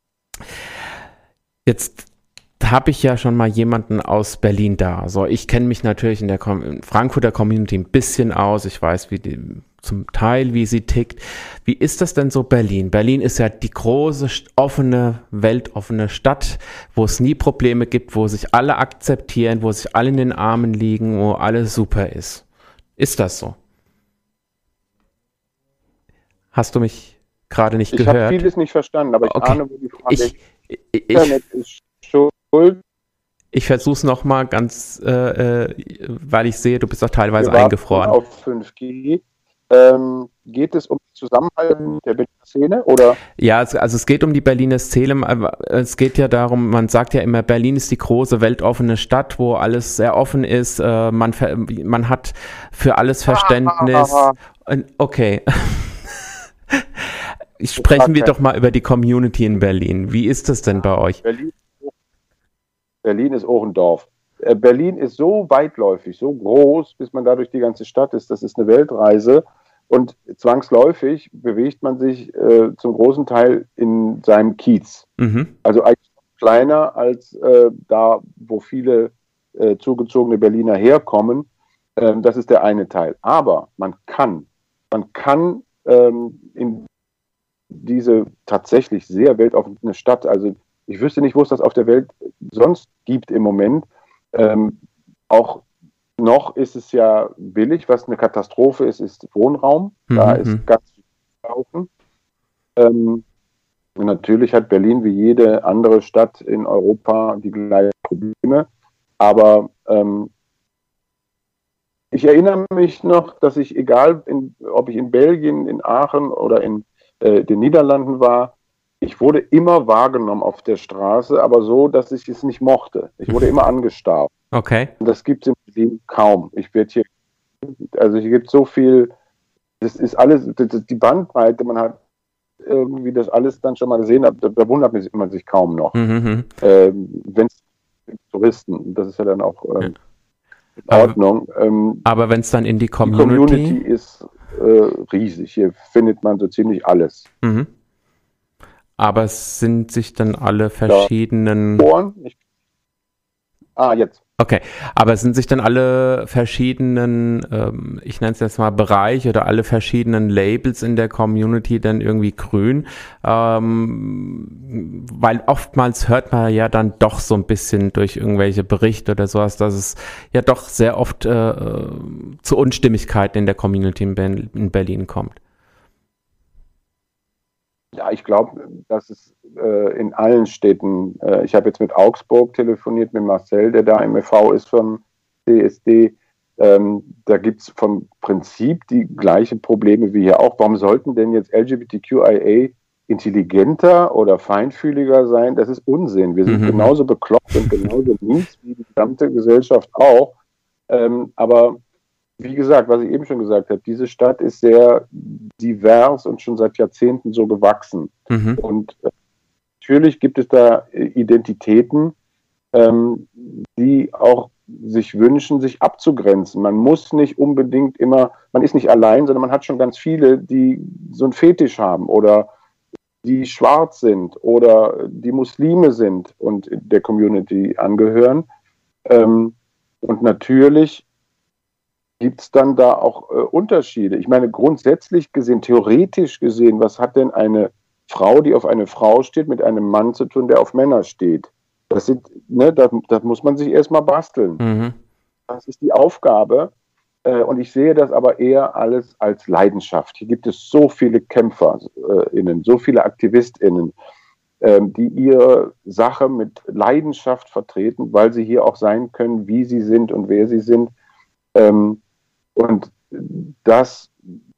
Jetzt habe ich ja schon mal jemanden aus Berlin da. So, ich kenne mich natürlich in der Com- Frankfurter Community ein bisschen aus. Ich weiß, wie die, zum Teil, wie sie tickt. Wie ist das denn so Berlin? Berlin ist ja die große, offene, weltoffene Stadt, wo es nie Probleme gibt, wo sich alle akzeptieren, wo sich alle in den Armen liegen, wo alles super ist. Ist das so? Hast du mich gerade nicht ich gehört? Ich habe vieles nicht verstanden, aber ich okay. ahne, wo die Frage ich, ich, ich, Internet ist schon. Ich versuche es nochmal ganz, äh, weil ich sehe, du bist auch teilweise Wir eingefroren. Auf fünf G. Ähm, geht es um den Zusammenhalt der Berliner Szene? Oder? Ja, es, also es geht um die Berliner Szene, aber es geht ja darum, man sagt ja immer, Berlin ist die große, weltoffene Stadt, wo alles sehr offen ist, äh, man, man hat für alles Verständnis. Ah, ah, ah. Okay. Sprechen wir doch mal über die Community in Berlin. Wie ist das denn bei euch? Berlin Berlin ist auch ein Dorf. Berlin ist so weitläufig, so groß, bis man da durch die ganze Stadt ist. Das ist eine Weltreise. Und zwangsläufig bewegt man sich äh, zum großen Teil in seinem Kiez. Mhm. Also eigentlich kleiner als äh, da, wo viele äh, zugezogene Berliner herkommen. Ähm, das ist der eine Teil. Aber man kann, man kann ähm, in diese tatsächlich sehr weltoffene Stadt, also ich wüsste nicht, wo es das auf der Welt sonst gibt im Moment. Ähm, auch noch ist es ja billig, was eine Katastrophe ist, ist Wohnraum. Mhm. Da ist ganz viel laufen. Ähm, natürlich hat Berlin wie jede andere Stadt in Europa die gleichen Probleme. Aber ähm, ich erinnere mich noch, dass ich, egal in, ob ich in Belgien, in Aachen oder in äh, den Niederlanden war, ich wurde immer wahrgenommen auf der Straße, aber so, dass ich es nicht mochte. Ich wurde immer angestarrt. Okay. Und das gibt es in Berlin kaum. Ich werde hier, also hier gibt es so viel, das ist alles, das, die Bandbreite, man hat irgendwie das alles dann schon mal gesehen, da, da wundert man sich kaum noch. Mhm. Ähm, wenn es Touristen, das ist ja dann auch ähm, in Ordnung. Aber, ähm, aber wenn es dann in die Community... Die Community ist äh, riesig, hier findet man so ziemlich alles. Mhm. Aber es sind sich dann alle verschiedenen... Ich, ah, jetzt. Okay, aber sind sich dann alle verschiedenen, ähm, ich nenne es jetzt mal Bereiche oder alle verschiedenen Labels in der Community dann irgendwie grün? Ähm, weil oftmals hört man ja dann doch so ein bisschen durch irgendwelche Berichte oder sowas, dass es ja doch sehr oft äh, zu Unstimmigkeiten in der Community in, ben- in Berlin kommt. Ja, ich glaube, dass es äh, in allen Städten, äh, ich habe jetzt mit Augsburg telefoniert, mit Marcel, der da im E V ist vom C S D, ähm, da gibt es vom Prinzip die gleichen Probleme wie hier auch. Warum sollten denn jetzt L G B T Q I A intelligenter oder feinfühliger sein? Das ist Unsinn. Wir sind mhm. genauso bekloppt und genauso mies wie die gesamte Gesellschaft auch. Ähm, aber wie gesagt, was ich eben schon gesagt habe, diese Stadt ist sehr divers und schon seit Jahrzehnten so gewachsen. Mhm. Und äh, natürlich gibt es da Identitäten, ähm, die auch sich wünschen, sich abzugrenzen. Man muss nicht unbedingt immer, man ist nicht allein, sondern man hat schon ganz viele, die so einen Fetisch haben oder die schwarz sind oder die Muslime sind und der Community angehören. Ähm, und natürlich gibt es dann da auch äh, Unterschiede. Ich meine, grundsätzlich gesehen, theoretisch gesehen, was hat denn eine Frau, die auf eine Frau steht, mit einem Mann zu tun, der auf Männer steht? Das sind, ne, da, da muss man sich erstmal basteln. Mhm. Das ist die Aufgabe. Äh, und ich sehe das aber eher alles als Leidenschaft. Hier gibt es so viele KämpferInnen, so viele AktivistInnen, äh, die ihre Sache mit Leidenschaft vertreten, weil sie hier auch sein können, wie sie sind und wer sie sind. Ähm, Und das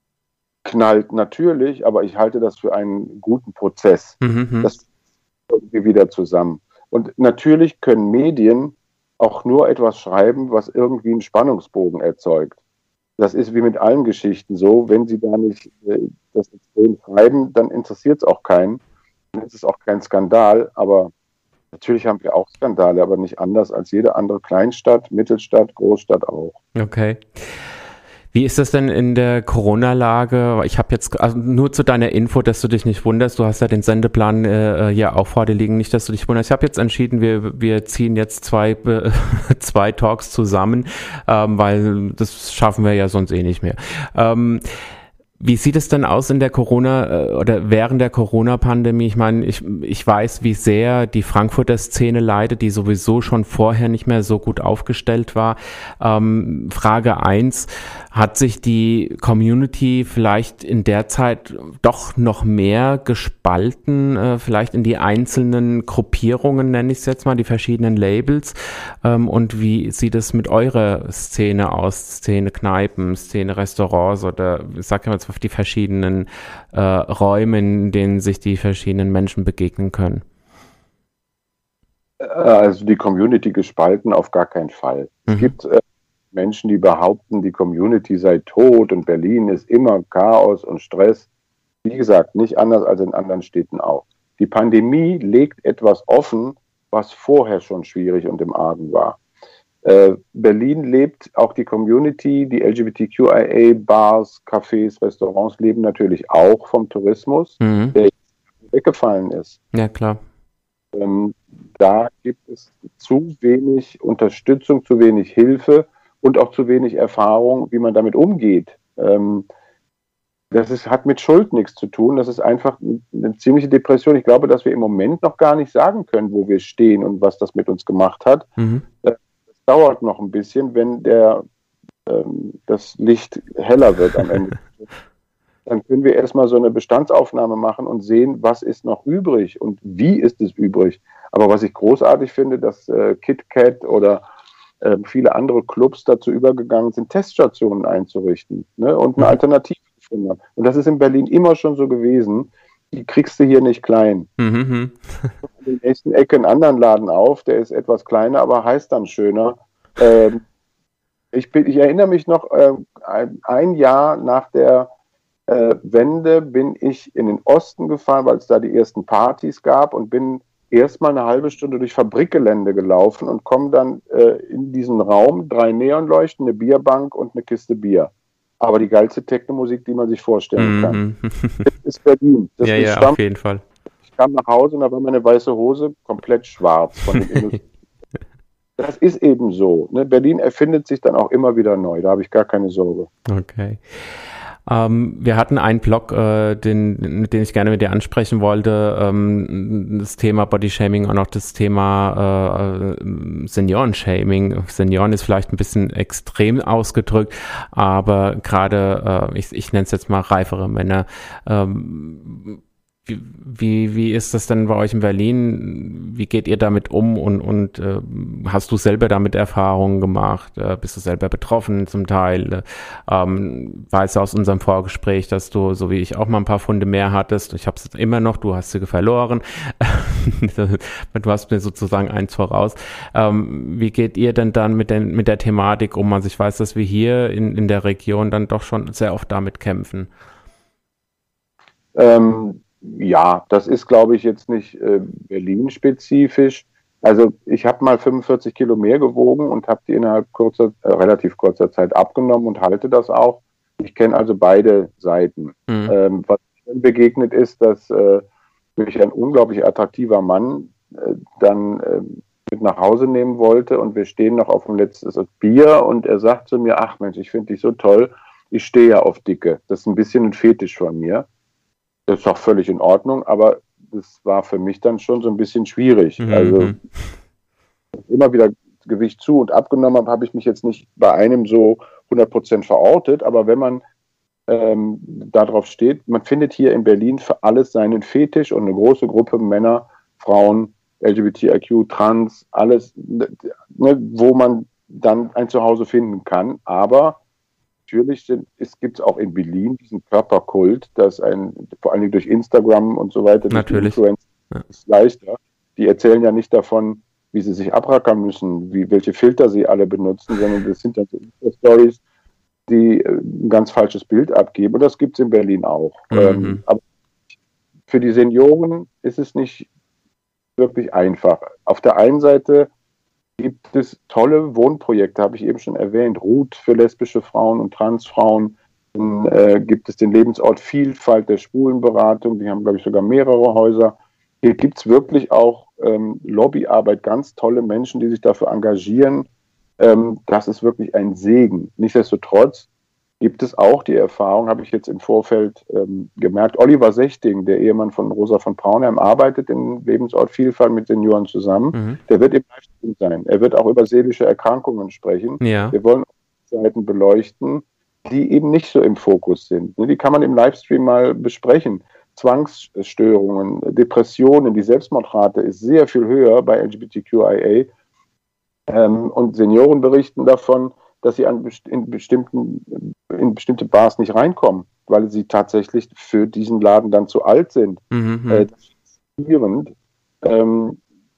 knallt natürlich, aber ich halte das für einen guten Prozess. Mhm. Das kommt wieder zusammen. Und natürlich können Medien auch nur etwas schreiben, was irgendwie einen Spannungsbogen erzeugt. Das ist wie mit allen Geschichten so. Wenn sie da nicht äh, das extrem schreiben, dann interessiert es auch keinen. Dann ist es auch kein Skandal. Aber natürlich haben wir auch Skandale, aber nicht anders als jede andere Kleinstadt, Mittelstadt, Großstadt auch. Okay. Wie ist das denn in der Corona-Lage? Ich habe jetzt, also nur zu deiner Info, dass du dich nicht wunderst, du hast ja den Sendeplan äh, hier auch vor dir liegen, nicht, dass du dich wunderst. Ich habe jetzt entschieden, wir, wir ziehen jetzt zwei, äh, zwei Talks zusammen, ähm, weil das schaffen wir ja sonst eh nicht mehr. Ähm, Wie sieht es denn aus in der Corona- oder während der Corona-Pandemie? Ich meine, ich, ich weiß, wie sehr die Frankfurter Szene leidet, die sowieso schon vorher nicht mehr so gut aufgestellt war. Ähm, Frage eins, hat sich die Community vielleicht in der Zeit doch noch mehr gespalten, äh, vielleicht in die einzelnen Gruppierungen, nenne ich es jetzt mal, die verschiedenen Labels? Ähm, und wie sieht es mit eurer Szene aus? Szene Kneipen, Szene Restaurants oder ich sag mal jetzt auf die verschiedenen äh, Räume, in denen sich die verschiedenen Menschen begegnen können? Also die Community gespalten auf gar keinen Fall. Mhm. Es gibt äh, Menschen, die behaupten, die Community sei tot und Berlin ist immer Chaos und Stress. Wie gesagt, nicht anders als in anderen Städten auch. Die Pandemie legt etwas offen, was vorher schon schwierig und im Argen war. Äh, Berlin lebt, auch die Community, die L G B T Q I A-Bars, Cafés, Restaurants leben natürlich auch vom Tourismus, mhm. der weggefallen ist. Ja, klar. Ähm, da gibt es zu wenig Unterstützung, zu wenig Hilfe und auch zu wenig Erfahrung, wie man damit umgeht. Ähm, das ist, hat mit Schuld nichts zu tun. Das ist einfach eine ziemliche Depression. Ich glaube, dass wir im Moment noch gar nicht sagen können, wo wir stehen und was das mit uns gemacht hat. Mhm. Das dauert noch ein bisschen, wenn der, ähm, das Licht heller wird am Ende. Dann können wir erstmal so eine Bestandsaufnahme machen und sehen, was ist noch übrig und wie ist es übrig. Aber was ich großartig finde, dass äh, KitKat oder äh, viele andere Clubs dazu übergegangen sind, Teststationen einzurichten, ne, und eine Alternative gefunden haben. Und das ist in Berlin immer schon so gewesen. Die kriegst du hier nicht klein. Mhm. In der nächsten Ecke einen anderen Laden auf, der ist etwas kleiner, aber heißt dann schöner. Ähm, ich, bin, ich erinnere mich noch, äh, ein, ein Jahr nach der Äh, Wende bin ich in den Osten gefahren, weil es da die ersten Partys gab und bin erstmal eine halbe Stunde durch Fabrikgelände gelaufen und komme dann äh, in diesen Raum, drei Neonleuchten, eine Bierbank und eine Kiste Bier. Aber die geilste Techno-Musik, die man sich vorstellen mm-hmm. kann. Das ist Berlin. Das ja, ist ja, Stamm. Auf jeden Fall. Ich kam nach Hause und da war meine weiße Hose komplett schwarz von den Industrie. das ist eben so. Ne? Berlin erfindet sich dann auch immer wieder neu, da habe ich gar keine Sorge. Okay. Ähm, wir hatten einen Blog, äh, den, den ich gerne mit dir ansprechen wollte, ähm, das Thema Bodyshaming und auch das Thema äh, Seniorenshaming. Senioren ist vielleicht ein bisschen extrem ausgedrückt, aber gerade, äh, ich, ich nenne es jetzt mal reifere Männer, ähm, Wie, wie, wie ist das denn bei euch in Berlin? Wie geht ihr damit um und, und äh, hast du selber damit Erfahrungen gemacht? Äh, bist du selber betroffen zum Teil? Ähm, weiß aus unserem Vorgespräch, dass du, so wie ich, auch mal ein paar Funde mehr hattest. Ich habe es immer noch, du hast sie verloren. Du hast mir sozusagen eins voraus. Ähm, wie geht ihr denn dann mit, den, mit der Thematik um? Also ich weiß, dass wir hier in, in der Region dann doch schon sehr oft damit kämpfen. Ähm, Ja, das ist, glaube ich, jetzt nicht äh, Berlin-spezifisch. Also ich habe mal fünfundvierzig Kilo mehr gewogen und habe die innerhalb kurzer, äh, relativ kurzer Zeit abgenommen und halte das auch. Ich kenne also beide Seiten. Mhm. Ähm, was mir begegnet ist, dass äh, mich ein unglaublich attraktiver Mann äh, dann äh, mit nach Hause nehmen wollte und wir stehen noch auf dem letzten Bier und er sagt zu mir, ach Mensch, ich finde dich so toll, ich stehe ja auf Dicke. Das ist ein bisschen ein Fetisch von mir. Das ist auch völlig in Ordnung, aber das war für mich dann schon so ein bisschen schwierig. Mhm. Also immer wieder Gewicht zu und abgenommen habe, habe ich mich jetzt nicht bei einem so hundert Prozent verortet, aber wenn man ähm, darauf steht, man findet hier in Berlin für alles seinen Fetisch und eine große Gruppe Männer, Frauen, L G B T I Q, Trans, alles, ne, wo man dann ein Zuhause finden kann, aber natürlich sind, es gibt auch in Berlin diesen Körperkult, dass ein, vor allem durch Instagram und so weiter, natürlich Influencer ja. ist leichter. Die erzählen ja nicht davon, wie sie sich abrackern müssen, wie, welche Filter sie alle benutzen, sondern das sind dann so Stories, die ein ganz falsches Bild abgeben. Und das gibt es in Berlin auch. Mhm. Ähm, aber für die Senioren ist es nicht wirklich einfach. Auf der einen Seite gibt es tolle Wohnprojekte, habe ich eben schon erwähnt, Ruth für lesbische Frauen und Transfrauen, dann äh, gibt es den Lebensort Vielfalt der Schwulenberatung, die haben, glaube ich, sogar mehrere Häuser. Hier gibt es wirklich auch ähm, Lobbyarbeit, ganz tolle Menschen, die sich dafür engagieren. Ähm, das ist wirklich ein Segen. Nichtsdestotrotz gibt es auch die Erfahrung, habe ich jetzt im Vorfeld ähm, gemerkt, Oliver Sechting, der Ehemann von Rosa von Braunheim, arbeitet in Lebensort Vielfalt mit Senioren zusammen. Mhm. Der wird im Livestream sein. Er wird auch über seelische Erkrankungen sprechen. Ja. Wir wollen Seiten beleuchten, die eben nicht so im Fokus sind. Die kann man im Livestream mal besprechen. Zwangsstörungen, Depressionen, die Selbstmordrate ist sehr viel höher bei L G B T Q I A. Ähm, und Senioren berichten davon, dass sie an best- in, bestimmten, in bestimmte Bars nicht reinkommen, weil sie tatsächlich für diesen Laden dann zu alt sind. Mhm. Äh, das ist schockierend. Ähm,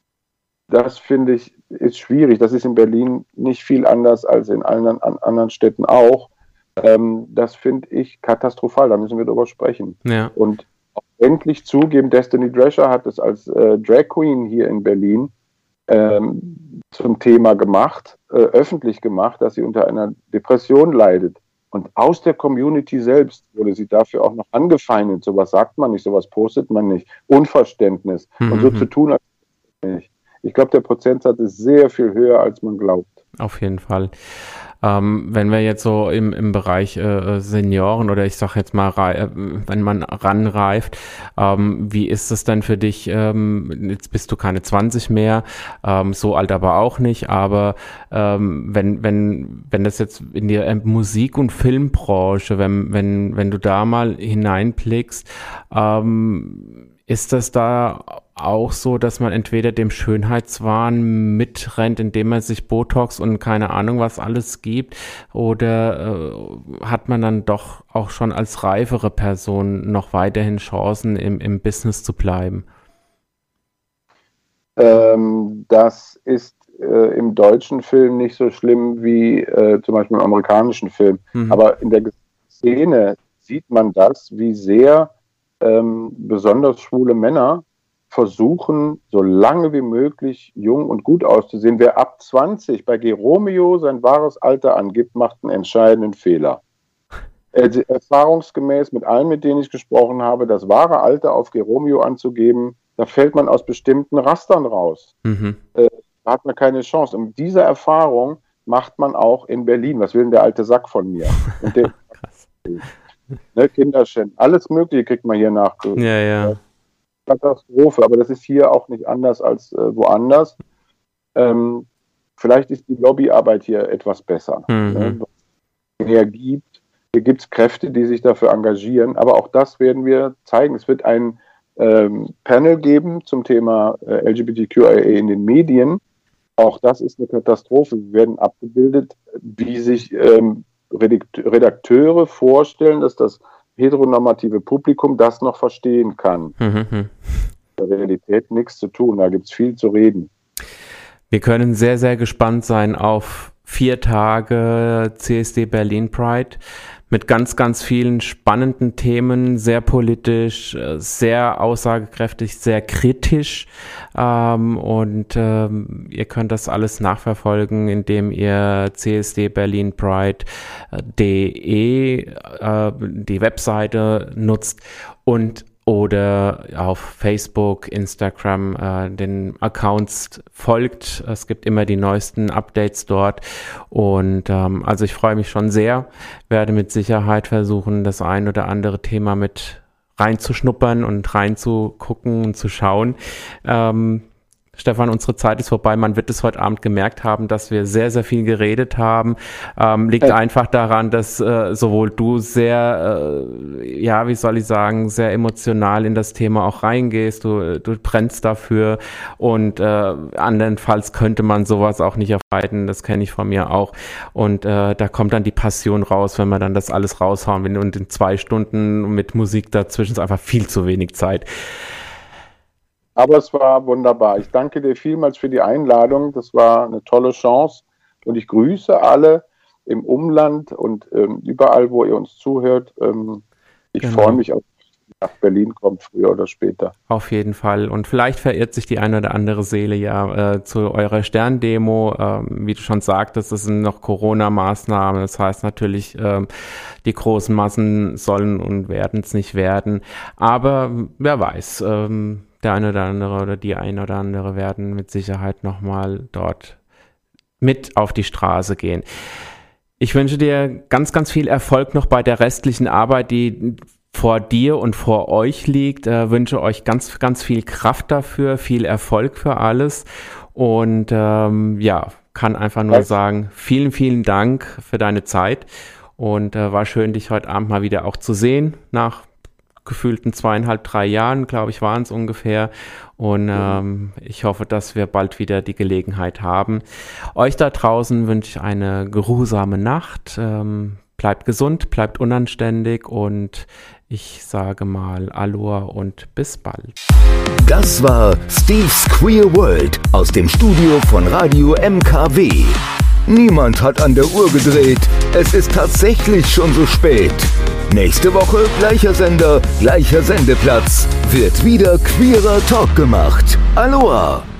das finde ich ist schwierig. Das ist in Berlin nicht viel anders als in allen an, anderen Städten auch. Ähm, das finde ich katastrophal. Da müssen wir drüber sprechen. Ja. Und auch endlich zugeben, Destiny Drescher hat es als äh, Drag Queen hier in Berlin ähm, zum Thema gemacht, äh, öffentlich gemacht, dass sie unter einer Depression leidet. Und aus der Community selbst wurde sie dafür auch noch angefeindet. Sowas sagt man nicht, sowas postet man nicht. Unverständnis. Mhm. Und so zu tun, als nicht. Ich glaube, der Prozentsatz ist sehr viel höher, als man glaubt. Auf jeden Fall. Ähm, wenn wir jetzt so im, im Bereich äh, Senioren oder ich sag jetzt mal, äh, wenn man ranreift, ähm, wie ist es denn für dich, ähm, jetzt bist du keine zwanzig mehr, ähm, so alt aber auch nicht, aber ähm, wenn, wenn, wenn das jetzt in die äh, Musik- und Filmbranche, wenn, wenn, wenn du da mal hineinblickst, ähm, ist das da auch so, dass man entweder dem Schönheitswahn mitrennt, indem man sich Botox und keine Ahnung was alles gibt, oder äh, hat man dann doch auch schon als reifere Person noch weiterhin Chancen, im, im Business zu bleiben? Ähm, das ist äh, im deutschen Film nicht so schlimm wie äh, zum Beispiel im amerikanischen Film. Mhm. Aber in der Szene sieht man das, wie sehr ähm, besonders schwule Männer versuchen, so lange wie möglich jung und gut auszusehen. Wer ab zwanzig bei Geromeo sein wahres Alter angibt, macht einen entscheidenden Fehler. Äh, erfahrungsgemäß mit allen, mit denen ich gesprochen habe, das wahre Alter auf Geromeo anzugeben, da fällt man aus bestimmten Rastern raus. Mhm. Äh, hat man keine Chance. Und diese Erfahrung macht man auch in Berlin. Was will denn der alte Sack von mir? Und der, ne, Kinderschänden, alles Mögliche kriegt man hier nach. Ja, ja. Katastrophe, aber das ist hier auch nicht anders als äh, woanders. Ähm, vielleicht ist die Lobbyarbeit hier etwas besser. Mhm. Ne? Mehr gibt. Hier gibt es Kräfte, die sich dafür engagieren, aber auch das werden wir zeigen. Es wird ein ähm, Panel geben zum Thema äh, L G B T Q I A in den Medien. Auch das ist eine Katastrophe. Wir werden abgebildet, wie sich ähm, Redakteure vorstellen, dass das heteronormative Publikum das noch verstehen kann. Mhm. Mit der Realität nichts zu tun, da gibt es viel zu reden. Wir können sehr, sehr gespannt sein auf vier Tage C S D Berlin Pride mit ganz, ganz vielen spannenden Themen, sehr politisch, sehr aussagekräftig, sehr kritisch, ähm, und ähm, ihr könnt das alles nachverfolgen, indem ihr c s d berlin pride punkt de äh, die Webseite nutzt und oder auf Facebook, Instagram äh, den Accounts folgt. Es gibt immer die neuesten Updates dort und ähm, also ich freue mich schon sehr, werde mit Sicherheit versuchen, das ein oder andere Thema mit reinzuschnuppern und reinzugucken und zu schauen. Ähm, Stefan, unsere Zeit ist vorbei. Man wird es heute Abend gemerkt haben, dass wir sehr, sehr viel geredet haben. Ähm, liegt ja. einfach daran, dass äh, sowohl du sehr, äh, ja, wie soll ich sagen, sehr emotional in das Thema auch reingehst. Du, du brennst dafür und äh, andernfalls könnte man sowas auch nicht erweitern. Das kenne ich von mir auch. Und äh, da kommt dann die Passion raus, wenn man dann das alles raushauen will. Und in zwei Stunden mit Musik dazwischen ist einfach viel zu wenig Zeit. Aber es war wunderbar. Ich danke dir vielmals für die Einladung. Das war eine tolle Chance. Und ich grüße alle im Umland und ähm, überall, wo ihr uns zuhört. Ähm, ich genau. freue mich, auf nach Berlin kommt, früher oder später. Auf jeden Fall. Und vielleicht verirrt sich die eine oder andere Seele ja äh, zu eurer Sterndemo. Ähm, wie du schon sagtest, das sind noch Corona-Maßnahmen. Das heißt natürlich, ähm, die großen Massen sollen und werden es nicht werden. Aber wer weiß, ähm, der eine oder andere oder die eine oder andere werden mit Sicherheit nochmal dort mit auf die Straße gehen. Ich wünsche dir ganz, ganz viel Erfolg noch bei der restlichen Arbeit, die vor dir und vor euch liegt. Ich wünsche euch ganz, ganz viel Kraft dafür, viel Erfolg für alles und ähm, ja, kann einfach nur sagen, vielen, vielen Dank für deine Zeit und äh, war schön, dich heute Abend mal wieder auch zu sehen, nach gefühlten zweieinhalb, drei Jahren, glaube ich, waren es ungefähr. Und ähm, ich hoffe, dass wir bald wieder die Gelegenheit haben. Euch da draußen wünsche ich eine geruhsame Nacht. Ähm, bleibt gesund, bleibt unanständig und ich sage mal Aloha und bis bald. Das war Steve's Queer World aus dem Studio von Radio M K W. Niemand hat an der Uhr gedreht. Es ist tatsächlich schon so spät. Nächste Woche gleicher Sender, gleicher Sendeplatz. Wird wieder queerer Talk gemacht. Aloha!